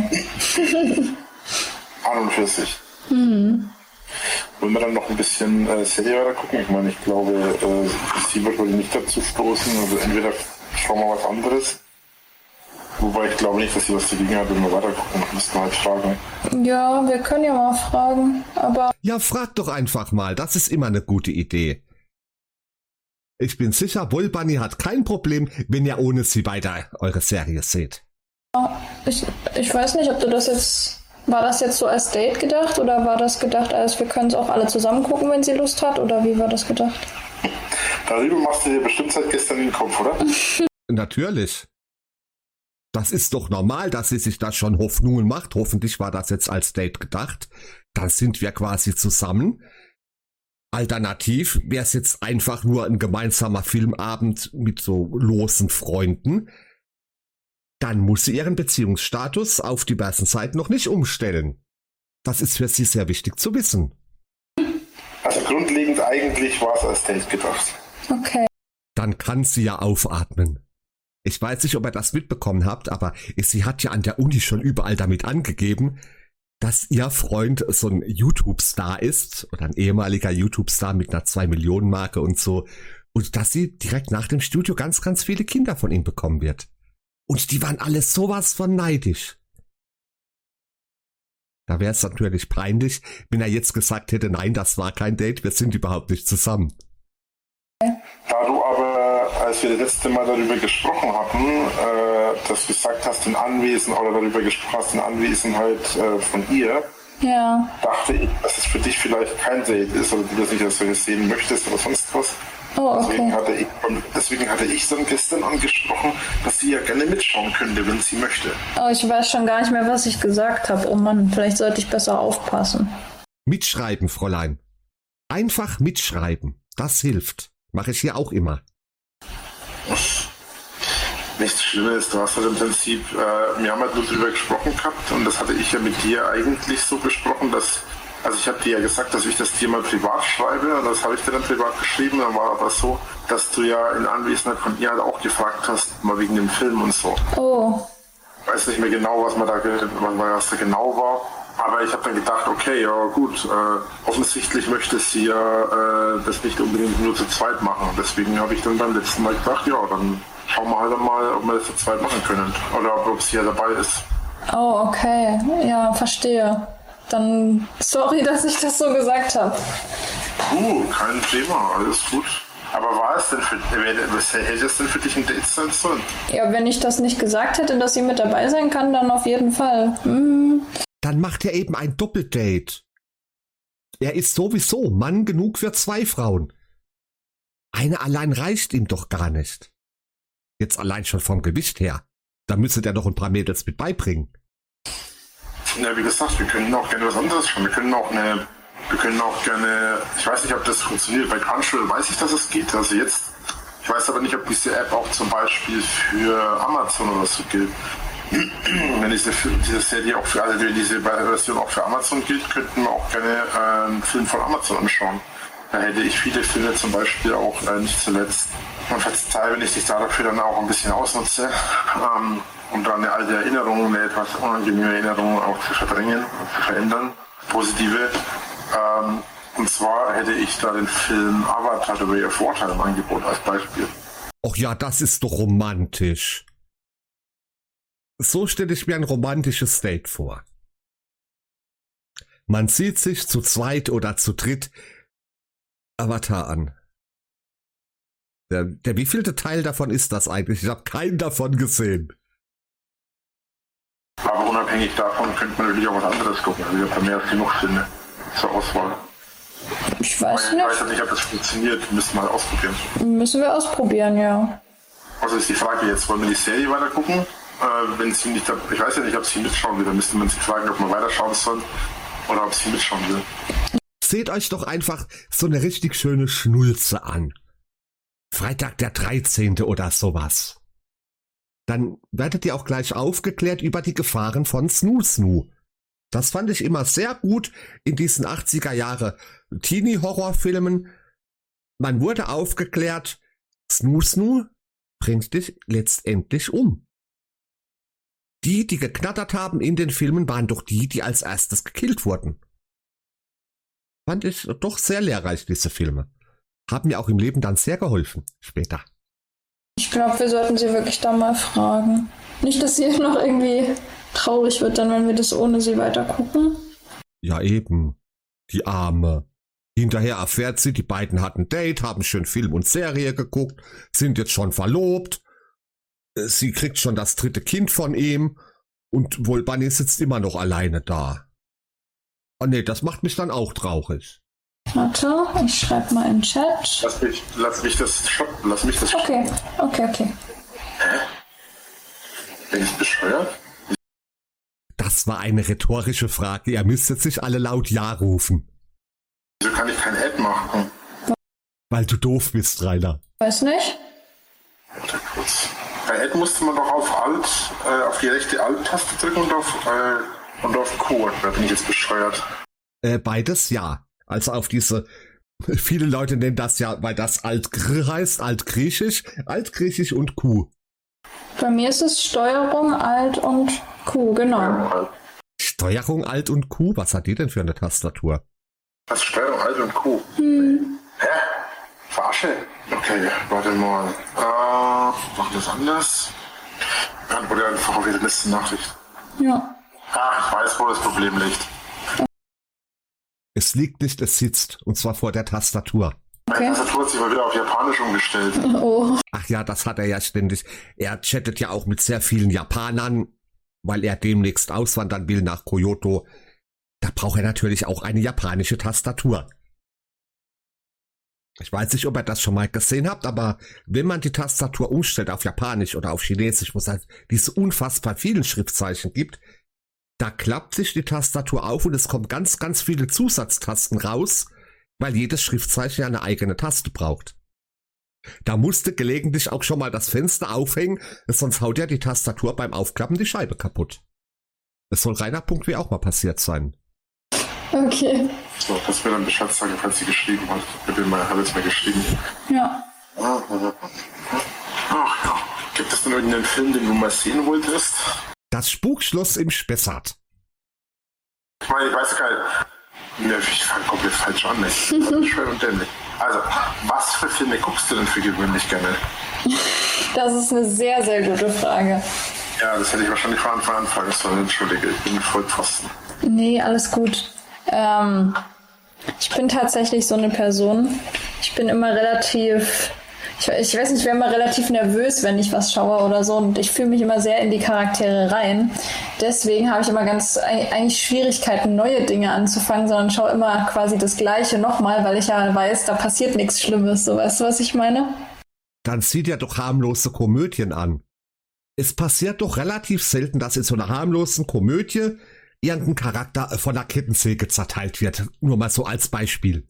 An und für sich. Mhm. Wollen wir dann noch ein bisschen äh, Serie weiter gucken? Ich meine, ich glaube, äh, sie wird wohl nicht dazu stoßen. Also entweder schauen wir was anderes. Wobei ich glaube nicht, dass sie was dagegen hat, wenn wir weiter gucken. Müssen wir halt fragen. Ja, wir können ja mal fragen, aber... Ja, fragt doch einfach mal. Das ist immer eine gute Idee. Ich bin sicher, Wollbunny hat kein Problem, wenn ihr ohne sie weiter eure Serie seht. Ich, ich weiß nicht, ob du das jetzt... War das jetzt so als Date gedacht oder war das gedacht als wir können es auch alle zusammen gucken, wenn sie Lust hat? Oder wie war das gedacht? Darüber machst du dir bestimmt seit gestern den Kopf, oder? Natürlich. Das ist doch normal, dass sie sich da schon Hoffnungen macht. Hoffentlich war das jetzt als Date gedacht. Dann sind wir quasi zusammen. Alternativ wäre es jetzt einfach nur ein gemeinsamer Filmabend mit so losen Freunden. Dann muss sie ihren Beziehungsstatus auf diversen Seiten noch nicht umstellen. Das ist für sie sehr wichtig zu wissen. Also grundlegend eigentlich war es als Date gedacht. Okay. Dann kann sie ja aufatmen. Ich weiß nicht, ob ihr das mitbekommen habt, aber sie hat ja an der Uni schon überall damit angegeben, dass ihr Freund so ein YouTube-Star ist oder ein ehemaliger YouTube-Star mit einer zwei Millionen Marke und so und dass sie direkt nach dem Studio ganz, ganz viele Kinder von ihm bekommen wird. Und die waren alle sowas von neidisch. Da wäre es natürlich peinlich, wenn er jetzt gesagt hätte, nein, das war kein Date, wir sind überhaupt nicht zusammen. Da du aber, als wir das letzte Mal darüber gesprochen hatten, äh, dass du gesagt hast, in Anwesen oder darüber gesprochen hast, in Anwesenheit äh, von ihr, ja. Dachte ich, dass es für dich vielleicht kein Date ist oder du das nicht als solches sehen möchtest oder sonst was. Oh, okay. Deswegen hatte ich, deswegen hatte ich dann gestern angesprochen, dass sie ja gerne mitschauen könnte, wenn sie möchte. Oh, ich weiß schon gar nicht mehr, was ich gesagt habe. Oh Mann, vielleicht sollte ich besser aufpassen. Mitschreiben, Fräulein. Einfach mitschreiben. Das hilft. Mache ich hier auch immer. Nichts Schlimmes. Du hast halt im Prinzip, äh, wir haben halt nur darüber gesprochen gehabt und das hatte ich ja mit dir eigentlich so besprochen, dass Also ich habe dir ja gesagt, dass ich das dir mal privat schreibe und das habe ich dir dann privat geschrieben. Dann war aber so, dass du ja in Anwesenheit von ihr halt auch gefragt hast, mal wegen dem Film und so. Oh. Ich weiß nicht mehr genau, was man da, was da genau war. Aber ich habe dann gedacht, okay, ja gut, äh, offensichtlich möchte sie ja äh, das nicht unbedingt nur zu zweit machen. Deswegen habe ich dann beim letzten Mal gedacht, ja, dann schauen wir halt mal, ob wir das zu zweit machen können. Oder ob, ob sie ja dabei ist. Oh, okay. Ja, verstehe. Dann sorry, dass ich das so gesagt habe. Uh, kein Thema, alles gut. Aber war es denn für, was hätte es denn für dich ein Date sein sollen? Ja, wenn ich das nicht gesagt hätte, dass sie mit dabei sein kann, dann auf jeden Fall. Mhm. Dann macht er eben ein Doppeldate. Er ist sowieso Mann genug für zwei Frauen. Eine allein reicht ihm doch gar nicht. Jetzt allein schon vom Gewicht her. Da müsste der noch ein paar Mädels mit beibringen. Ja, wie gesagt, wir können auch gerne was anderes schauen. Wir können auch eine, wir können auch gerne, ich weiß nicht, ob das funktioniert. Bei Crunchyroll weiß ich, dass es geht. Also jetzt, ich weiß aber nicht, ob diese App auch zum Beispiel für Amazon oder so gilt. Wenn diese, diese Serie auch für, also diese Version auch für Amazon gilt, könnten wir auch gerne äh, einen Film von Amazon anschauen. Da hätte ich viele Filme zum Beispiel auch äh, nicht zuletzt. Man verzeiht, wenn ich dich dafür dann auch ein bisschen ausnutze. Ähm, um da eine alte Erinnerung, eine etwas unangenehme Erinnerung auch zu verdrängen, zu verändern, positive. Ähm, und zwar hätte ich da den Film Avatar The Way of Water im Angebot als Beispiel. Och ja, das ist doch romantisch. So stelle ich mir ein romantisches Date vor. Man sieht sich zu zweit oder zu dritt Avatar an. Der, der wievielte Teil davon ist das eigentlich? Ich habe keinen davon gesehen. Aber unabhängig davon könnte man natürlich auch was anderes gucken. Also ich habe da mehr als genug Filme zur Auswahl. Ich weiß ich nicht. weiß nicht, ob das funktioniert. Müssen wir mal ausprobieren. Müssen wir ausprobieren, ja. Also ist die Frage jetzt, wollen wir die Serie weiter gucken? Äh, wenn sie nicht, ich weiß ja nicht, ob sie mitschauen will. Dann müsste man sich fragen, ob man weiterschauen soll oder ob sie mitschauen will. Seht euch doch einfach so eine richtig schöne Schnulze an. Freitag der dreizehnte oder sowas. Dann werdet ihr auch gleich aufgeklärt über die Gefahren von Snoo Snoo. Das fand ich immer sehr gut in diesen achtziger Jahre Teenie-Horrorfilmen. Man wurde aufgeklärt, Snoo Snoo bringt dich letztendlich um. Die, die geknattert haben in den Filmen, waren doch die, die als erstes gekillt wurden. Fand ich doch sehr lehrreich, diese Filme. Haben mir auch im Leben dann sehr geholfen, später. Ich glaube, wir sollten sie wirklich da mal fragen. Nicht, dass sie noch irgendwie traurig wird, dann, wenn wir das ohne sie weiter gucken. Ja, eben. Die Arme. Hinterher erfährt sie, die beiden hatten ein Date, haben schön Film und Serie geguckt, sind jetzt schon verlobt. Sie kriegt schon das dritte Kind von ihm und Wolbani sitzt immer noch alleine da. Oh nee, das macht mich dann auch traurig. Warte, ich schreibe mal in den Chat. Lass mich, lass mich das shoppen, lass mich das shoppen. Okay, okay, okay. Hä? Bin ich bescheuert? Das war eine rhetorische Frage. Ihr müsstet sich alle laut Ja rufen. Wieso kann ich kein Ad machen? Weil du doof bist, Rainer. Weiß nicht. Warte kurz. Bei Ad musste man doch auf Alt, äh, auf die rechte Alt-Taste drücken und auf, äh, und auf Q. Da bin ich jetzt bescheuert. Äh, beides ja. Also auf diese, viele Leute nennen das ja, weil das Alt-Gr heißt, Altgriechisch, Altgriechisch und Q. Bei mir ist es Steuerung, Alt und Q, genau. Steuerung, Alt und Q? Was hat die denn für eine Tastatur? Was, Steuerung, Alt und Q? Hm. Hä? Verarsche? Okay, warte mal. Äh, machen wir das anders? Antworte einfach auf die letzte Nachricht. Ja. Ah, ich weiß, wo das Problem liegt. Es liegt nicht, es sitzt. Und zwar vor der Tastatur. Okay. Meine Tastatur hat sich mal wieder auf Japanisch umgestellt. Oh. Ach ja, das hat er ja ständig. Er chattet ja auch mit sehr vielen Japanern, weil er demnächst auswandern will nach Kyoto. Da braucht er natürlich auch eine japanische Tastatur. Ich weiß nicht, ob ihr das schon mal gesehen habt, aber wenn man die Tastatur umstellt auf Japanisch oder auf Chinesisch, wo es halt diese unfassbar vielen Schriftzeichen gibt, da klappt sich die Tastatur auf und es kommen ganz, ganz viele Zusatztasten raus, weil jedes Schriftzeichen ja eine eigene Taste braucht. Da musste gelegentlich auch schon mal das Fenster aufhängen, sonst haut ja die Tastatur beim Aufklappen die Scheibe kaputt. Das soll Rainer.w auch mal passiert sein. Okay. So, kannst du mir dann Bescheid sagen, falls sie geschrieben hat. Ich bin mal, habe jetzt mal geschrieben. Ja. Ach ja. Gibt es denn irgendeinen Film, den du mal sehen wolltest? Das Spukschloss im Spessart. Ich meine, ich weiß gar nicht. Ne, ich fange komplett falsch an. Das ist schwer und dämlich. Also, was für Filme guckst du denn für gewöhnlich gerne? Das ist eine sehr, sehr gute Frage. Ja, das hätte ich wahrscheinlich von Anfang an fragen sollen. Entschuldige, ich bin Vollpfosten. Nee, alles gut. Ähm, ich bin tatsächlich so eine Person. Ich bin immer relativ... Ich, ich weiß nicht, ich wäre immer relativ nervös, wenn ich was schaue oder so. Und ich fühle mich immer sehr in die Charaktere rein. Deswegen habe ich immer ganz eigentlich Schwierigkeiten, neue Dinge anzufangen, sondern schaue immer quasi das Gleiche nochmal, weil ich ja weiß, da passiert nichts Schlimmes. So, weißt du, was ich meine? Dann zieht ja doch harmlose Komödien an. Es passiert doch relativ selten, dass in so einer harmlosen Komödie irgendein Charakter von der Kettensäge zerteilt wird. Nur mal so als Beispiel.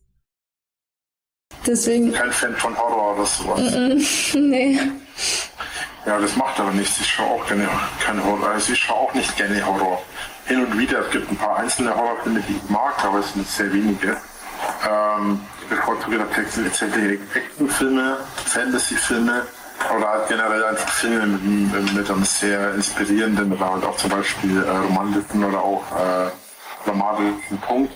Deswegen. Kein Fan von Horror oder sowas. Mm-mm, nee. Ja, das macht aber nichts. Ich schaue auch gerne keine Horror. Also ich schaue auch nicht gerne Horror. Hin und wieder, es gibt ein paar einzelne Horrorfilme, die ich mag, aber es sind sehr wenige. Ähm, ich bevorzuge tatsächlich Actionfilme, Fantasyfilme oder halt generell einfach Filme mit, mit einem sehr inspirierenden oder halt auch zum Beispiel äh, romantischen oder auch äh, dramatischen Punkt.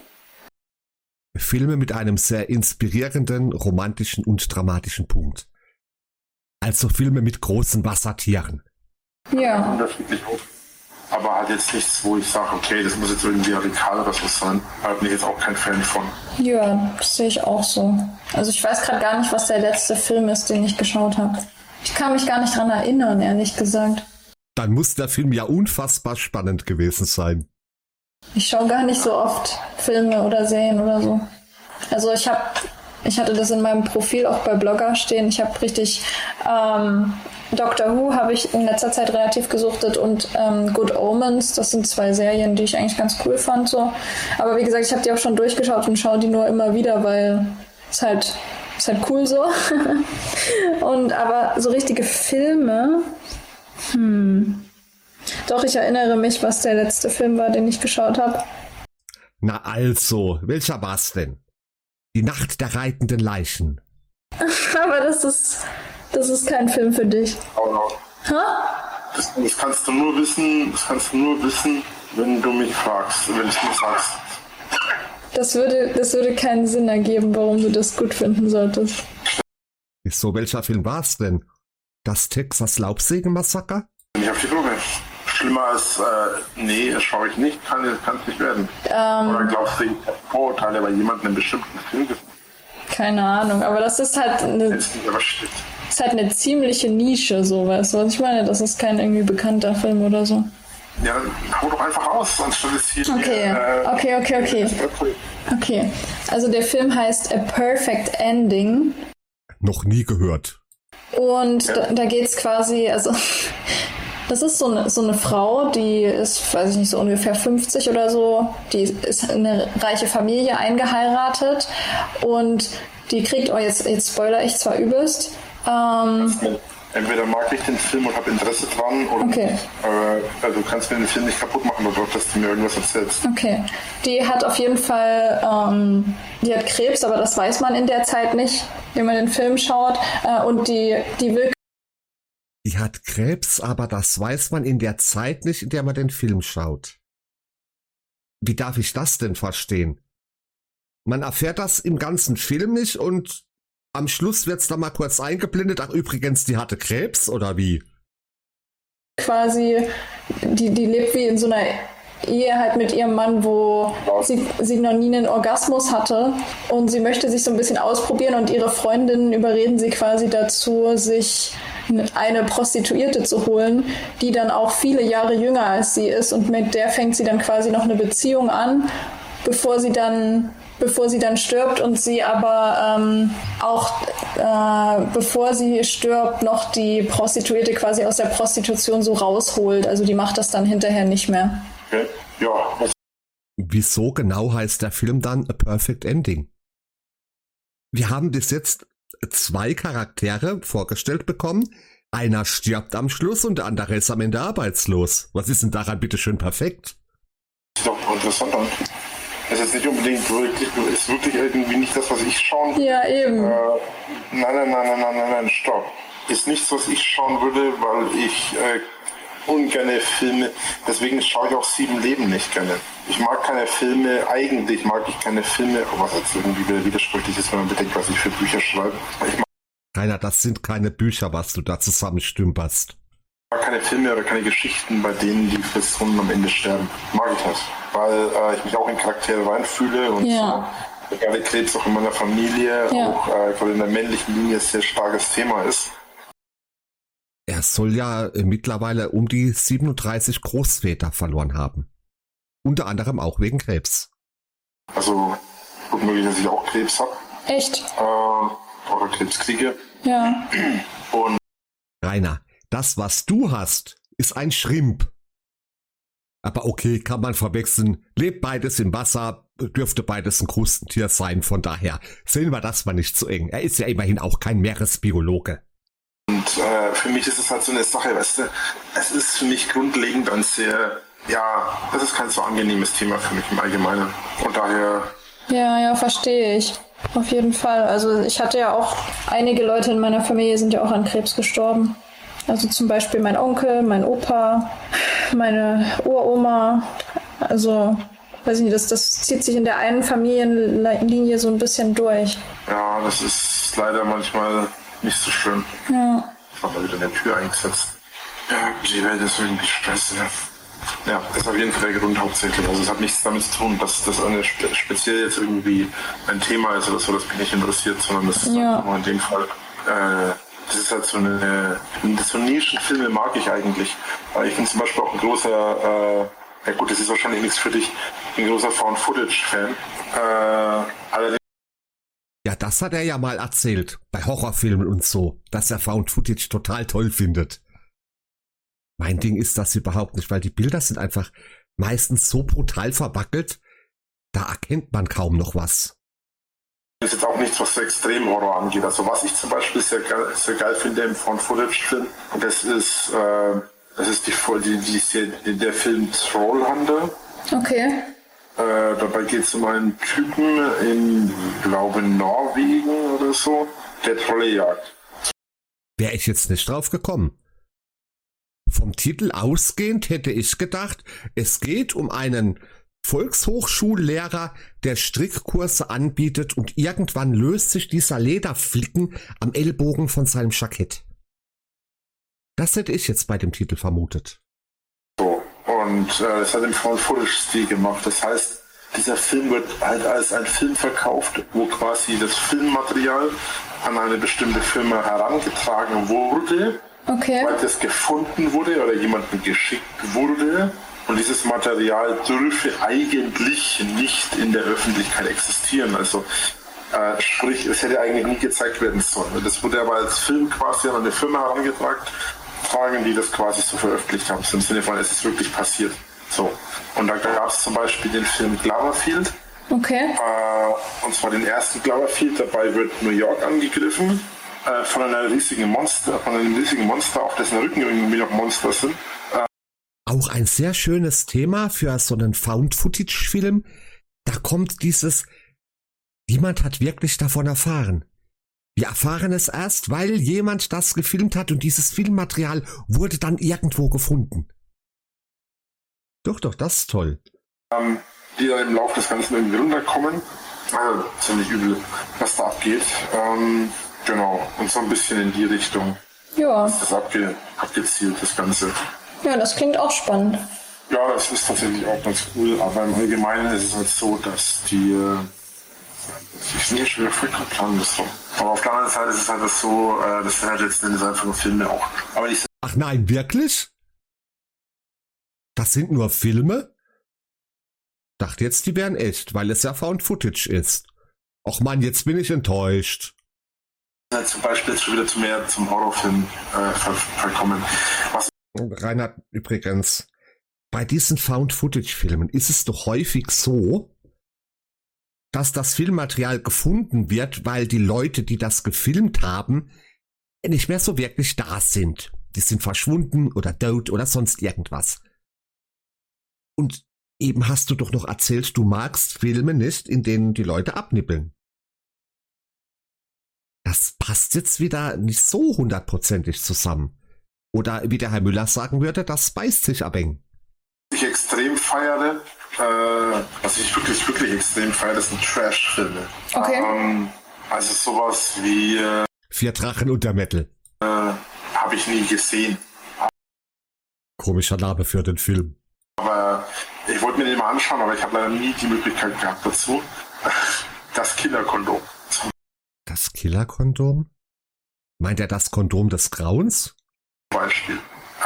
Filme mit einem sehr inspirierenden, romantischen und dramatischen Punkt. Also Filme mit großen Wassertieren. Ja. Unterschiedlich hoch. Aber halt jetzt nichts, wo ich sage, okay, das muss jetzt irgendwie radikal oder so sein. Da bin ich jetzt auch kein Fan von. Ja, das sehe ich auch so. Also ich weiß gerade gar nicht, was der letzte Film ist, den ich geschaut habe. Ich kann mich gar nicht dran erinnern, ehrlich gesagt. Dann muss der Film ja unfassbar spannend gewesen sein. Ich schaue gar nicht so oft Filme oder Serien oder so. Also ich habe, ich hatte das in meinem Profil auch bei Blogger stehen. Ich habe richtig ähm, Doctor Who habe ich in letzter Zeit relativ gesuchtet und ähm, Good Omens. Das sind zwei Serien, die ich eigentlich ganz cool fand. So. Aber wie gesagt, ich habe die auch schon durchgeschaut und schaue die nur immer wieder, weil es halt ist halt cool so. Und aber so richtige Filme, hm. Doch, ich erinnere mich, was der letzte Film war, den ich geschaut habe. Na also, welcher war's denn? Die Nacht der reitenden Leichen. Aber das ist, das ist kein Film für dich. Oh no. Hä? Das, das kannst du nur wissen, das kannst du nur wissen, wenn du mich fragst, wenn du mir sagst. Das würde, das würde keinen Sinn ergeben, warum du das gut finden solltest. So, welcher Film war's denn? Das Texas Laubsägen-Massaker? Ich hab die Probe. Schlimmer als, äh, nee, das schaue ich nicht, kann es nicht werden. Ähm, Oder glaubst du, ich habe Vorurteile bei jemandem einen bestimmten Film gesehen? Keine Ahnung, aber das ist halt eine, Das ist nicht, aber steht. ist halt eine ziemliche Nische, so, weißt du, was ich meine? Das ist kein irgendwie bekannter Film oder so. Ja, dann hau doch einfach aus, anstatt es hier... Okay, äh, okay, okay, okay. Okay, also der Film heißt A Perfect Ending. Noch nie gehört. Und da, da geht's quasi, also das ist so eine, so eine Frau, die ist, weiß ich nicht, so ungefähr fünfzig oder so, die ist in eine reiche Familie eingeheiratet und die kriegt, oh jetzt, jetzt spoiler ich zwar übelst, ähm, entweder mag ich den Film und habe Interesse dran oder okay. äh, also du kannst mir den Film nicht kaputt machen, oder dass du mir irgendwas erzählst. Okay, die hat auf jeden Fall, ähm, die hat Krebs, aber das weiß man in der Zeit nicht, wenn man den Film schaut, äh, und die, die will... Die hat Krebs, aber das weiß man in der Zeit nicht, in der man den Film schaut. Wie darf ich das denn verstehen? Man erfährt das im ganzen Film nicht und am Schluss wird's dann mal kurz eingeblendet. Ach übrigens, die hatte Krebs, oder wie? Quasi, die, die lebt wie in so einer Ehe halt mit ihrem Mann, wo sie, sie noch nie einen Orgasmus hatte und sie möchte sich so ein bisschen ausprobieren und ihre Freundinnen überreden sie quasi dazu, sich eine Prostituierte zu holen, die dann auch viele Jahre jünger als sie ist und mit der fängt sie dann quasi noch eine Beziehung an, bevor sie dann bevor sie dann stirbt und sie aber ähm, auch äh, bevor sie stirbt noch die Prostituierte quasi aus der Prostitution so rausholt. Also die macht das dann hinterher nicht mehr. Okay. Ja. Wieso genau heißt der Film dann A Perfect Ending? Wir haben bis jetzt zwei Charaktere vorgestellt bekommen. Einer stirbt am Schluss und der andere ist am Ende arbeitslos. Was ist denn daran bitte schön perfekt? Ist doch interessant. Es ist nicht unbedingt wirklich, ist wirklich irgendwie nicht das, was ich schauen. Ja, eben. Äh, nein, nein, nein, nein, nein, nein, nein, stopp. Ist nichts, was ich schauen würde, weil ich äh, ungerne Filme, deswegen schaue ich auch Sieben Leben nicht gerne. Ich mag keine Filme, eigentlich mag ich keine Filme, was jetzt irgendwie wieder widersprüchlich ist, wenn man bedenkt, was ich für Bücher schreibe. Ich mag Rainer, das sind keine Bücher, was du da zusammenstümperst. keine Filme oder keine Geschichten, bei denen die Personen am Ende sterben. Mag ich nicht. Weil äh, ich mich auch in Charaktere reinfühle und ja. äh, gerade Krebs auch in meiner Familie, ja. auch äh, gerade in der männlichen Linie ein sehr starkes Thema ist. Er soll ja äh, mittlerweile um die siebenunddreißig Großväter verloren haben. Unter anderem auch wegen Krebs. Also gut möglich, dass ich auch Krebs habe. Echt? Äh, oder Krebs kriege. Ja. Und Rainer, das, was du hast, ist ein Schrimp. Aber okay, kann man verwechseln. Lebt beides im Wasser, dürfte beides ein Krustentier sein. Von daher sehen wir das mal nicht zu eng. Er ist ja immerhin auch kein Meeresbiologe. Und äh, für mich ist es halt so eine Sache, weißt du, es ist für mich grundlegend ein sehr, ja, das ist kein so angenehmes Thema für mich im Allgemeinen. Und daher... Ja, ja, verstehe ich. Auf jeden Fall. Also ich hatte ja auch, einige Leute in meiner Familie sind ja auch an Krebs gestorben. Also zum Beispiel mein Onkel, mein Opa, meine Uroma. Also, weiß ich nicht, das, das zieht sich in der einen Familienlinie so ein bisschen durch. Ja, das ist leider manchmal nicht so schön. Ja. Ich habe mal wieder eine Tür eingesetzt. Ja, die Welt ist irgendwie Stress. Ja. Ja, das ist auf jeden Fall der Grund hauptsächlich. Also es hat nichts damit zu tun, dass das eine spe- speziell jetzt irgendwie ein Thema ist oder so, das mich nicht interessiert, sondern das ist ja. einfach nur in dem Fall... Äh, Das ist halt so eine, so Nischenfilme mag ich eigentlich. Ich bin zum Beispiel auch ein großer, äh, ja gut, das ist wahrscheinlich nichts für dich, ein großer Found-Footage-Fan. Äh, allerdings Ja, das hat er ja mal erzählt, bei Horrorfilmen und so, dass er Found-Footage total toll findet. Mein Ding ist das überhaupt nicht, weil die Bilder sind einfach meistens so brutal verwackelt, da erkennt man kaum noch was. Das ist jetzt auch nichts, was so Extremhorror angeht. Also was ich zum Beispiel sehr geil, sehr geil finde im Found-Footage-Film, das ist, äh, das ist die, die, die, die, der Film Trollhunter. Okay. Äh, dabei geht es um einen Typen in, glaube Norwegen oder so, der Trolle jagt. Wäre ich jetzt nicht drauf gekommen. Vom Titel ausgehend hätte ich gedacht, es geht um einen Volkshochschullehrer, der Strickkurse anbietet und irgendwann löst sich dieser Lederflicken am Ellbogen von seinem Jackett. Das hätte ich jetzt bei dem Titel vermutet. So, und äh, das hat im Found-Footage-Stil gemacht. Das heißt, dieser Film wird halt als ein Film verkauft, wo quasi das Filmmaterial an eine bestimmte Firma herangetragen wurde, okay. weil das gefunden wurde oder jemandem geschickt wurde. Und dieses Material dürfe eigentlich nicht in der Öffentlichkeit existieren. Also äh, sprich, es hätte eigentlich nie gezeigt werden sollen. Das wurde aber als Film quasi an eine Firma herangetragen, die das quasi so veröffentlicht haben. Im Sinne von, es ist wirklich passiert. So. Und da gab es zum Beispiel den Film Cloverfield. Okay. Äh, und zwar den ersten Cloverfield. Dabei wird New York angegriffen äh, von einer riesigen Monster, von einem riesigen Monster, auf dessen Rücken irgendwie noch Monster sind. Äh, Auch ein sehr schönes Thema für so einen Found-Footage-Film. Da kommt dieses, niemand hat wirklich davon erfahren. Wir erfahren es erst, weil jemand das gefilmt hat und dieses Filmmaterial wurde dann irgendwo gefunden. Doch, doch, das ist toll. Ähm, die dann im Laufe des Ganzen irgendwie runterkommen. Also ziemlich übel, was da abgeht. Ähm, genau, und so ein bisschen in die Richtung. Ja. Ist das abge abgezielt, das Ganze. Ja, das klingt auch spannend. Ja, das ist tatsächlich auch ganz cool, aber im Allgemeinen ist es halt so, dass die, äh, ich bin hier schon wieder voll plan das so. Aber auf der anderen Seite ist es halt das so, äh, das sind halt jetzt einfach nur Filme auch. Aber ich Ach nein, wirklich? Das sind nur Filme? Dachte jetzt, die wären echt, weil es ja Found Footage ist. Och man, jetzt bin ich enttäuscht. halt zum Beispiel jetzt schon wieder zu mehr zum Horrorfilm äh, ver verkommen. Was Reinhard, übrigens, bei diesen Found-Footage-Filmen ist es doch häufig so, dass das Filmmaterial gefunden wird, weil die Leute, die das gefilmt haben, nicht mehr so wirklich da sind. Die sind verschwunden oder tot oder sonst irgendwas. Und eben hast du doch noch erzählt, du magst Filme nicht, in denen die Leute abnippeln. Das passt jetzt wieder nicht so hundertprozentig zusammen. Oder wie der Herr Müller sagen würde, das beißt sich abhängen. ich extrem feiere, äh, was ich wirklich, wirklich extrem feiere, das sind Trash-Filme. Okay. Ähm, also sowas wie äh, Vier Drachen und der Metal. äh, habe ich nie gesehen. Komischer Name für den Film. Aber ich wollte mir den mal anschauen, aber ich habe leider nie die Möglichkeit gehabt dazu. Das Killerkondom. Das Killerkondom? Meint er das Kondom des Grauens? Beispiel.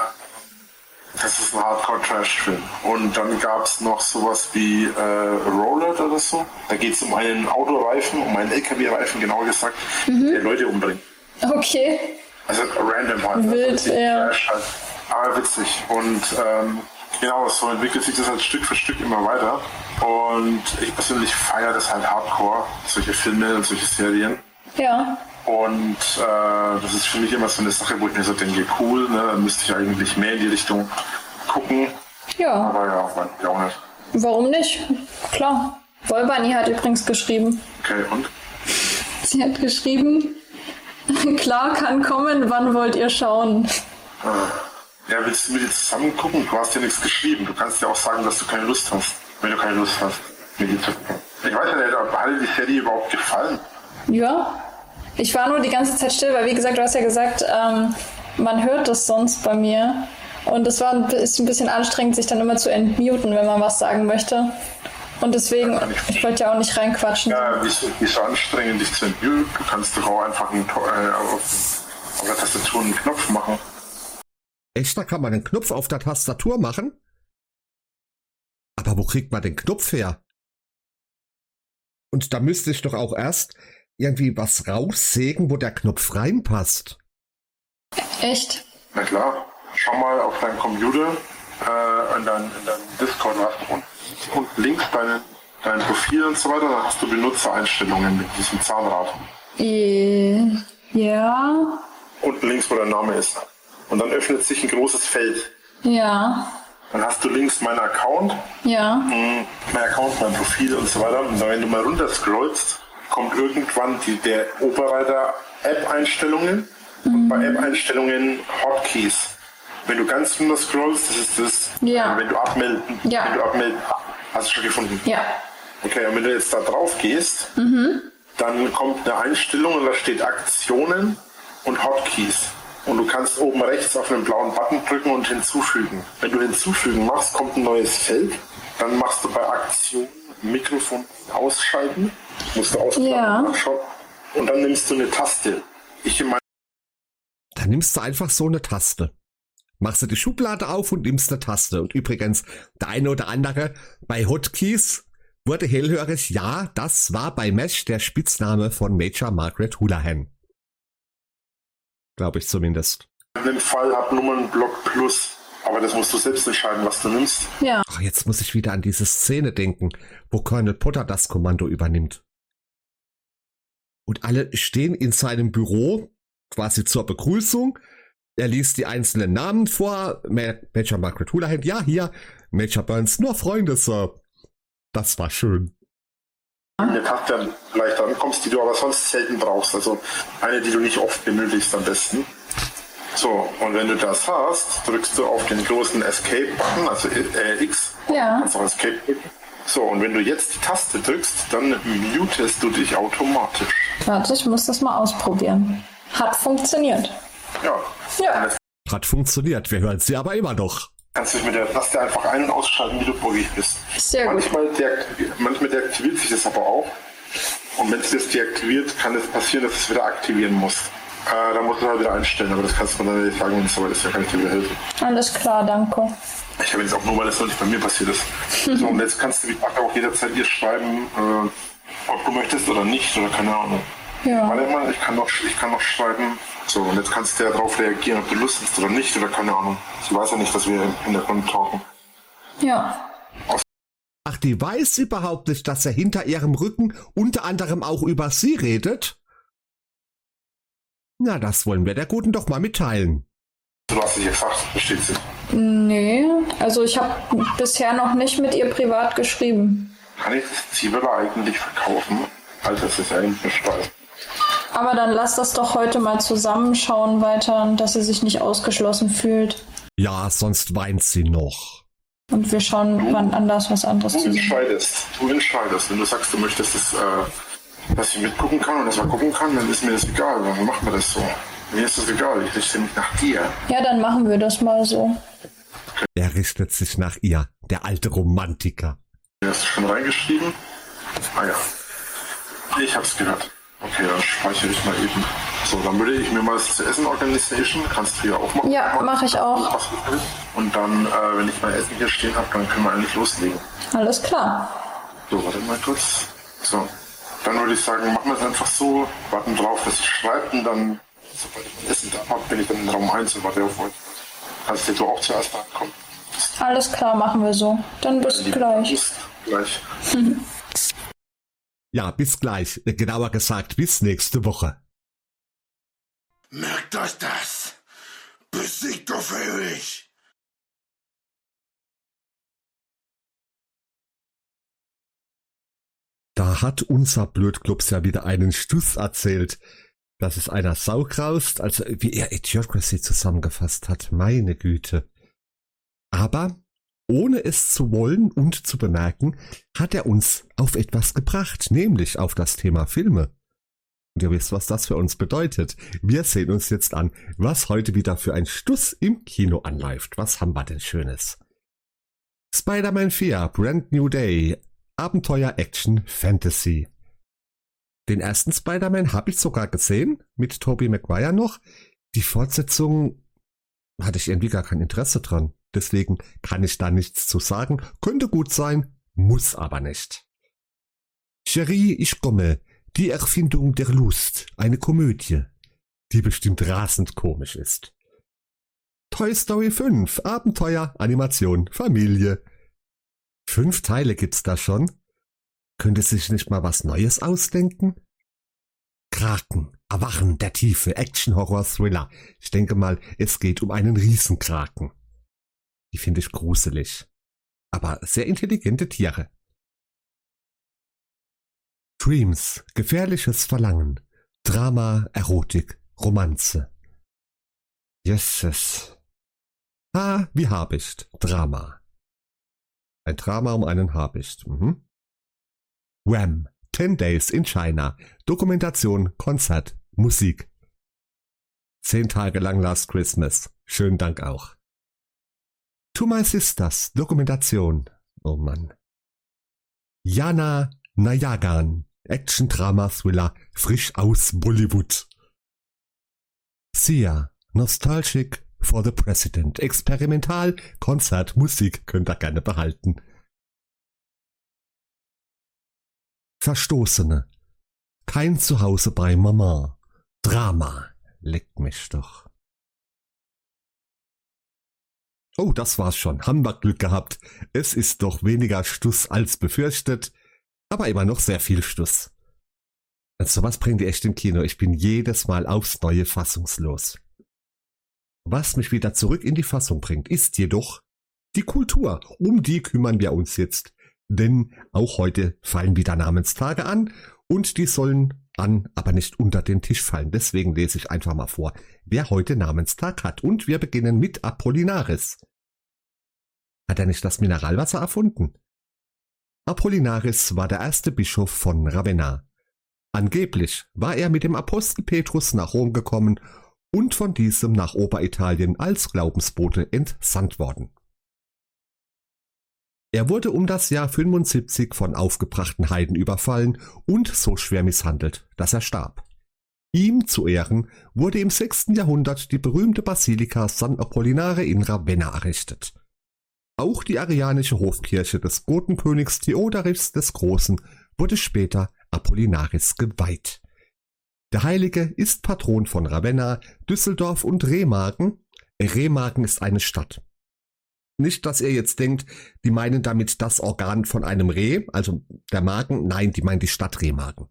Das ist ein Hardcore-Trash-Film. Und dann gab es noch sowas wie äh, Roller oder so. Da geht es um einen Autoreifen, um einen L K W-Reifen, genauer gesagt, mhm. der Leute umbringt. Okay. Also random halt. Wild, also ja. Trash halt. Aber witzig. Und ähm, genau, so entwickelt sich das halt Stück für Stück immer weiter. Und ich persönlich feiere das halt Hardcore, solche Filme und solche Serien. Ja. Und äh, das ist für mich immer so eine Sache, wo ich mir so denke, cool, ne, dann müsste ich eigentlich mehr in die Richtung gucken. Ja. Aber ja, weiß ich auch nicht. Warum nicht? Klar. Wolbani hat übrigens geschrieben. Okay, und? Sie hat geschrieben, klar kann kommen, wann wollt ihr schauen? Äh, ja, willst du mit dir zusammen gucken? Du hast ja nichts geschrieben. Du kannst ja auch sagen, dass du keine Lust hast, wenn du keine Lust hast, mit dir zu gucken. Ich weiß ja nicht, hat dir die Serie überhaupt gefallen? Ja. Ich war nur die ganze Zeit still, weil wie gesagt, du hast ja gesagt, ähm, man hört das sonst bei mir. Und es war ein, ist ein bisschen anstrengend, sich dann immer zu entmuten, wenn man was sagen möchte. Und deswegen, ja, ich, ich wollte ja auch nicht reinquatschen. Ja, wieso, wieso anstrengend, dich zu entmuten? Du kannst doch auch einfach einen, äh, auf, auf der Tastatur einen Knopf machen. Echt, da kann man einen Knopf auf der Tastatur machen? Aber wo kriegt man den Knopf her? Und da müsste ich doch auch erst irgendwie was raussägen, wo der Knopf reinpasst. Echt? Na klar. Schau mal auf deinen Computer, äh, in deinem dein Discord hast und, und links deinen dein Profil und so weiter, dann hast du Benutzereinstellungen mit diesem Zahnrad. Äh, ja. Unten links, wo dein Name ist. Und dann öffnet sich ein großes Feld. Ja. Dann hast du links meinen Account. Ja. Mein Account, mein Profil und so weiter. Und dann, wenn du mal runter scrollst, kommt irgendwann die, der Oberreiter App-Einstellungen. Mhm. Und bei App-Einstellungen Hotkeys. Wenn du ganz runter scrollst, das ist das, ja. wenn du abmelden, ja. wenn du abmelden, hast du schon gefunden? Ja. Okay, und wenn du jetzt da drauf gehst, mhm. dann kommt eine Einstellung und da steht Aktionen und Hotkeys. Und du kannst oben rechts auf einen blauen Button drücken und hinzufügen. Wenn du hinzufügen machst, kommt ein neues Feld. Dann machst du bei Aktion Mikrofon ausschalten. Musst du ausklappen, ja. nachschauen. Und dann nimmst du eine Taste. Ich meine. Dann nimmst du einfach so eine Taste. Machst du die Schublade auf und nimmst eine Taste. Und übrigens, der eine oder andere bei Hotkeys wurde hellhörig. Ja, das war bei Mesh der Spitzname von Major Margaret Houlihan. Glaube ich zumindest. In dem Fall hat Nummernblock Plus. Aber das musst du selbst entscheiden, was du nimmst. Ja. Ach, jetzt muss ich wieder an diese Szene denken, wo Colonel Potter das Kommando übernimmt. Und alle stehen in seinem Büro, quasi zur Begrüßung. Er liest die einzelnen Namen vor. Major Margaret Houlihan, ja, hier. Major Burns, nur Freunde, Sir. Das war schön. Eine Taste leicht ankommst, die du aber sonst selten brauchst. Also eine, die du nicht oft benötigst am besten. So, und wenn du das hast, drückst du auf den großen Escape-Button, also äh, X. Ja. Kannst auch Escape drücken. So, und wenn du jetzt die Taste drückst, dann mutest du dich automatisch. Warte, ich muss das mal ausprobieren. Hat funktioniert. Ja. Ja. Hat funktioniert, wir hören sie aber immer noch. Kannst dich mit der Taste einfach ein- und ausschalten, wie du bockig bist. Sehr gut. Manchmal, deaktiviert, manchmal deaktiviert sich das aber auch. Und wenn es das deaktiviert, kann es passieren, dass es wieder aktivieren muss. Äh, da musst du halt wieder einstellen, aber das kannst du mir dann nicht sagen, wenn es soweit ist, da kann ich dir wieder helfen. Alles klar, danke. Ich habe jetzt auch nur, weil das noch nicht bei mir passiert ist. So, und jetzt kannst du wie gesagt auch jederzeit ihr schreiben, äh, ob du möchtest oder nicht, oder keine Ahnung. Ja. Warte mal, ich kann noch, ich kann noch schreiben. So, und jetzt kannst du ja darauf reagieren, ob du Lust hast oder nicht, oder keine Ahnung. Sie weiß ja nicht, dass wir im Hintergrund talken. Ja. Ach, die weiß überhaupt nicht, dass er hinter ihrem Rücken unter anderem auch über sie redet? Na, das wollen wir der Guten doch mal mitteilen. Du hast dich gefragt, versteht sie. Nee, also ich habe bisher noch nicht mit ihr privat geschrieben. Kann ich das Zwiebel eigentlich verkaufen? Alter, das ist ja eigentlich Spaß. Aber dann lass das doch heute mal zusammenschauen weiter, dass sie sich nicht ausgeschlossen fühlt. Ja, sonst weint sie noch. Und wir schauen du, wann anders was anderes Du zusammen. entscheidest. Du entscheidest. Wenn du sagst, du möchtest, dass, äh, dass ich mitgucken kann und dass man gucken kann, dann ist mir das egal. Dann machen wir das so. Mir ist das egal. Ich richte mich nach dir. Ja, dann machen wir das mal so. Er richtet sich nach ihr, der alte Romantiker. Hast du schon reingeschrieben? Ah ja. Ich hab's gehört. Okay, dann speichere ich mal eben. So, dann würde ich mir mal das zu essen organisieren. Kannst du ja auch machen. Ja, mache ich auch. Und dann, äh, wenn ich mein Essen hier stehen habe, dann können wir eigentlich loslegen. Alles klar. So, warte mal kurz. So, dann würde ich sagen, machen wir es einfach so. Warten drauf, dass ich schreibe und dann, sobald ich mein Essen da habe, bin ich dann in Raum eins und warte auf euch. Kannst du auch zuerst ankommen. Alles klar, machen wir so. Dann bis gleich. Bis gleich. Ja, bis gleich. Genauer gesagt, bis nächste Woche. Merkt euch das! Besiegt auf ewig! Da hat unser Blödklups ja wieder einen Stuss erzählt, dass es einer Sau graust, also wie er Idiocracy zusammengefasst hat, meine Güte. Aber ohne es zu wollen und zu bemerken, hat er uns auf etwas gebracht, nämlich auf das Thema Filme. Und ihr wisst, was das für uns bedeutet. Wir sehen uns jetzt an, was heute wieder für ein Stuss im Kino anläuft. Was haben wir denn Schönes? Spider-Man vier, Brand New Day, Abenteuer, Action, Fantasy. Den ersten Spider-Man habe ich sogar gesehen, mit Tobey Maguire noch. Die Fortsetzung hatte ich irgendwie gar kein Interesse dran. Deswegen kann ich da nichts zu sagen. Könnte gut sein, muss aber nicht. Cherie, ich komme. Die Erfindung der Lust. Eine Komödie, die bestimmt rasend komisch ist. Toy Story fünf. Abenteuer, Animation, Familie. Fünf Teile gibt's da schon. Könnte sich nicht mal was Neues ausdenken? Kraken, Erwachen der Tiefe, Action-Horror-Thriller. Ich denke mal, es geht um einen Riesenkraken. Die finde ich gruselig. Aber sehr intelligente Tiere. Dreams, gefährliches Verlangen. Drama, Erotik, Romanze. Jesus. Ah, wie Habicht. Drama. Ein Drama um einen Habicht. Mhm. Wham. Ten Days in China. Dokumentation, Konzert, Musik. Zehn Tage lang Last Christmas. Schönen Dank auch. To My Sisters. Dokumentation. Oh Mann. Jana Nayagan. Action, Drama, Thriller. Frisch aus Bollywood. Sia. Nostalgic for the President. Experimental, Konzert, Musik. Könnt ihr gerne behalten. Verstoßene. Kein Zuhause bei Mama. Drama. Leckt mich doch. Oh, das war's schon. Haben wir Glück gehabt. Es ist doch weniger Stuss als befürchtet, aber immer noch sehr viel Stuss. Also was bringt ihr echt im Kino? Ich bin jedes Mal aufs Neue fassungslos. Was mich wieder zurück in die Fassung bringt, ist jedoch die Kultur. Um die kümmern wir uns jetzt. Denn auch heute fallen wieder Namenstage an und die sollen an, aber nicht unter den Tisch fallen. Deswegen lese ich einfach mal vor, wer heute Namenstag hat. Und wir beginnen mit Apollinaris. Hat er nicht das Mineralwasser erfunden? Apollinaris war der erste Bischof von Ravenna. Angeblich war er mit dem Apostel Petrus nach Rom gekommen und von diesem nach Oberitalien als Glaubensbote entsandt worden. Er wurde um das Jahr fünfundsiebzig von aufgebrachten Heiden überfallen und so schwer misshandelt, dass er starb. Ihm zu Ehren wurde im sechsten Jahrhundert die berühmte Basilika San Apollinare in Ravenna errichtet. Auch die arianische Hofkirche des Gotenkönigs Theoderichs des Großen wurde später Apollinaris geweiht. Der Heilige ist Patron von Ravenna, Düsseldorf und Remagen. Remagen ist eine Stadt. Nicht, dass ihr jetzt denkt, die meinen damit das Organ von einem Reh, also der Magen. Nein, die meinen die Stadt Remagen.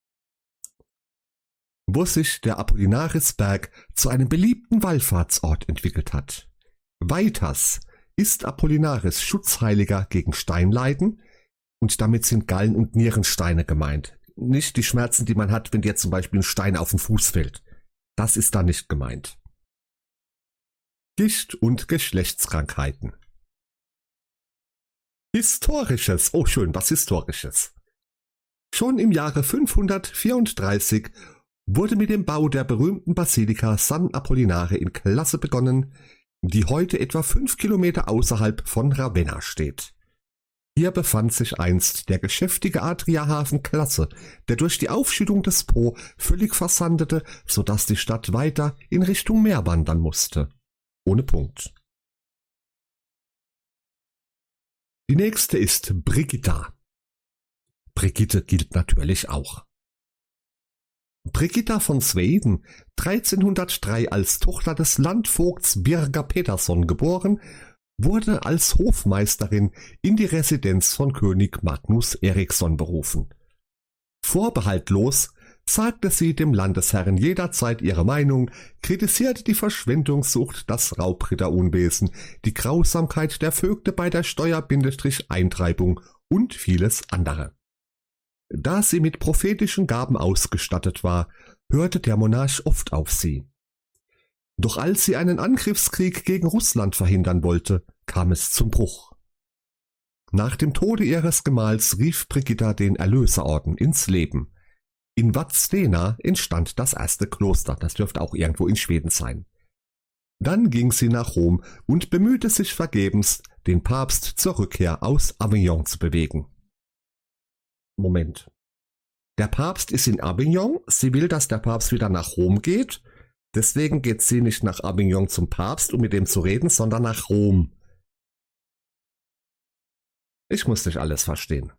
Wo sich der Apollinarisberg zu einem beliebten Wallfahrtsort entwickelt hat. Weiters ist Apollinaris Schutzheiliger gegen Steinleiden und damit sind Gallen- und Nierensteine gemeint. Nicht die Schmerzen, die man hat, wenn dir zum Beispiel ein Stein auf den Fuß fällt. Das ist da nicht gemeint. Gicht- und Geschlechtskrankheiten. Historisches. Oh schön, was Historisches. Schon im Jahre fünfhundertvierunddreißig wurde mit dem Bau der berühmten Basilika San Apollinare in Classe begonnen, die heute etwa fünf Kilometer außerhalb von Ravenna steht. Hier befand sich einst der geschäftige Adriahafen Classe, der durch die Aufschüttung des Po völlig versandete, sodass die Stadt weiter in Richtung Meer wandern musste. Ohne Punkt. Die nächste ist Brigitta. Brigitte gilt natürlich auch. Brigitta von Sweden, dreizehnhundertdrei als Tochter des Landvogts Birger Peterson geboren, wurde als Hofmeisterin in die Residenz von König Magnus Eriksson berufen. Vorbehaltlos sagte sie dem Landesherrn jederzeit ihre Meinung, kritisierte die Verschwendungssucht, das Raubritterunwesen, die Grausamkeit der Vögte bei der Steuer-Eintreibung und vieles andere. Da sie mit prophetischen Gaben ausgestattet war, hörte der Monarch oft auf sie. Doch als sie einen Angriffskrieg gegen Russland verhindern wollte, kam es zum Bruch. Nach dem Tode ihres Gemahls rief Brigitta den Erlöserorden ins Leben. In Vadstena entstand das erste Kloster, das dürfte auch irgendwo in Schweden sein. Dann ging sie nach Rom und bemühte sich vergebens, den Papst zur Rückkehr aus Avignon zu bewegen. Moment. Der Papst ist in Avignon, sie will, dass der Papst wieder nach Rom geht, deswegen geht sie nicht nach Avignon zum Papst, um mit dem zu reden, sondern nach Rom. Ich muss nicht alles verstehen.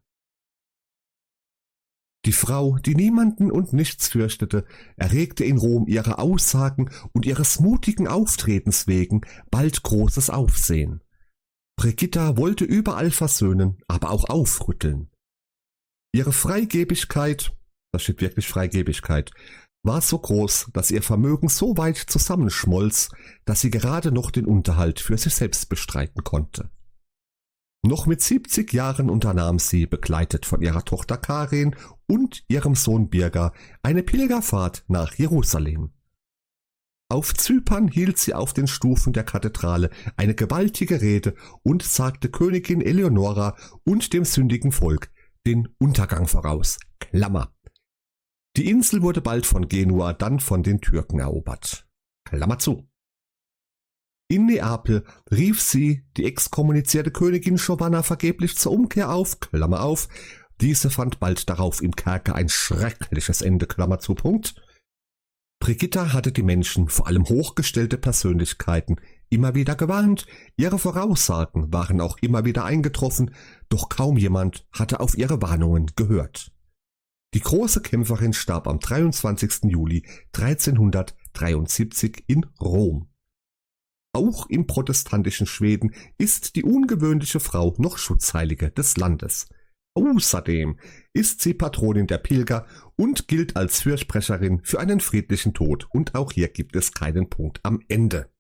Die Frau, die niemanden und nichts fürchtete, erregte in Rom ihre Aussagen und ihres mutigen Auftretens wegen bald großes Aufsehen. Brigitta wollte überall versöhnen, aber auch aufrütteln. Ihre Freigebigkeit, da steht wirklich Freigebigkeit, war so groß, dass ihr Vermögen so weit zusammenschmolz, dass sie gerade noch den Unterhalt für sich selbst bestreiten konnte. Noch mit siebzig Jahren unternahm sie, begleitet von ihrer Tochter Karin und ihrem Sohn Birger, eine Pilgerfahrt nach Jerusalem. Auf Zypern hielt sie auf den Stufen der Kathedrale eine gewaltige Rede und sagte Königin Eleonora und dem sündigen Volk den Untergang voraus. Klammer. Die Insel wurde bald von Genua, dann von den Türken erobert. Klammer zu. In Neapel rief sie die exkommunizierte Königin Giovanna vergeblich zur Umkehr auf, Klammer auf. Diese fand bald darauf im Kerker ein schreckliches Ende, Klammer zu, Punkt. Brigitta hatte die Menschen, vor allem hochgestellte Persönlichkeiten, immer wieder gewarnt, ihre Voraussagen waren auch immer wieder eingetroffen, doch kaum jemand hatte auf ihre Warnungen gehört. Die große Kämpferin starb am dreiundzwanzigsten Juli dreizehnhundertdreiundsiebzig in Rom. Auch im protestantischen Schweden ist die ungewöhnliche Frau noch Schutzheilige des Landes. Außerdem ist sie Patronin der Pilger und gilt als Fürsprecherin für einen friedlichen Tod, und auch hier gibt es keinen Punkt am Ende.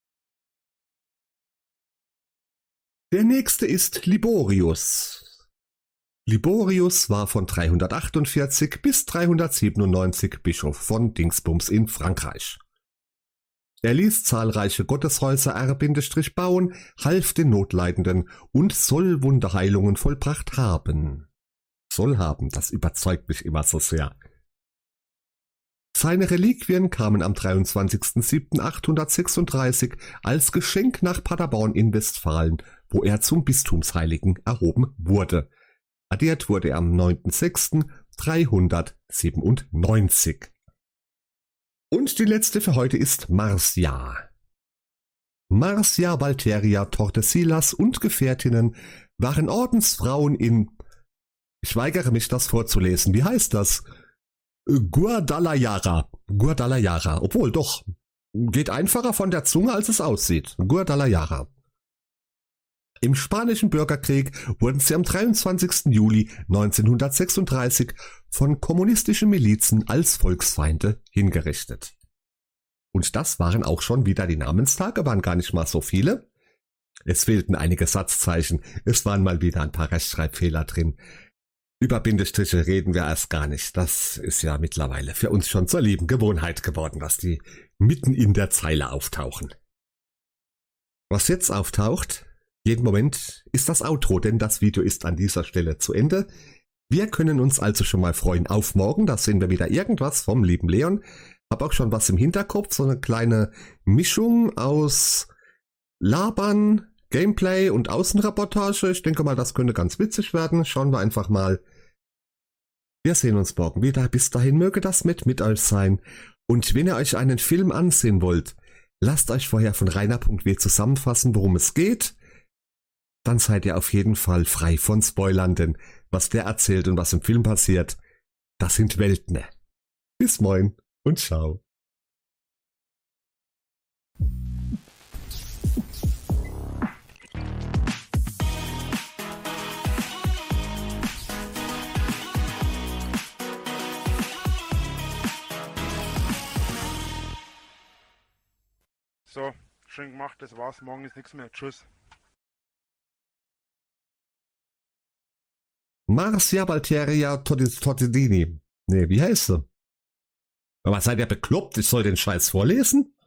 Der nächste ist Liborius. Liborius war von dreihundertachtundvierzig bis dreihundertsiebenundneunzig Bischof von Dingsbums in Frankreich. Er ließ zahlreiche Gotteshäuser R- bauen, half den Notleidenden und soll Wunderheilungen vollbracht haben. Soll haben, das überzeugt mich immer so sehr. Seine Reliquien kamen am dreiundzwanzigsten siebten achthundertsechsunddreißig als Geschenk nach Paderborn in Westfalen, wo er zum Bistumsheiligen erhoben wurde. Addiert wurde er am neunten sechsten dreihundertsiebenundneunzig. Und die letzte für heute ist Marcia. Marcia Valteria Tordesillas und Gefährtinnen waren Ordensfrauen in, ich weigere mich das vorzulesen, wie heißt das? Guadalajara. Guadalajara, obwohl doch, geht einfacher von der Zunge, als es aussieht. Guadalajara. Im Spanischen Bürgerkrieg wurden sie am dreiundzwanzigsten Juli neunzehnhundertsechsunddreißig von kommunistischen Milizen als Volksfeinde hingerichtet. Und das waren auch schon wieder die Namenstage, waren gar nicht mal so viele. Es fehlten einige Satzzeichen, es waren mal wieder ein paar Rechtschreibfehler drin. Über Bindestriche reden wir erst gar nicht, das ist ja mittlerweile für uns schon zur lieben Gewohnheit geworden, dass die mitten in der Zeile auftauchen. Was jetzt auftaucht, jeden Moment, ist das Outro, denn das Video ist an dieser Stelle zu Ende. Wir können uns also schon mal freuen auf morgen, da sehen wir wieder irgendwas vom lieben Leon. Hab auch schon was im Hinterkopf, so eine kleine Mischung aus Labern, Gameplay und Außenreportage. Ich denke mal, das könnte ganz witzig werden. Schauen wir einfach mal. Wir sehen uns morgen wieder. Bis dahin möge das mit mit euch sein. Und wenn ihr euch einen Film ansehen wollt, lasst euch vorher von Rainer Punkt W zusammenfassen, worum es geht. Dann seid ihr auf jeden Fall frei von Spoilern, denn was der erzählt und was im Film passiert, das sind Welten. Bis moin und ciao. So, schön gemacht, das war's. Morgen ist nichts mehr. Tschüss. Marcia Valteria Tortellini. Nee, wie heißt sie? Aber seid ihr bekloppt? Ich soll den Scheiß vorlesen?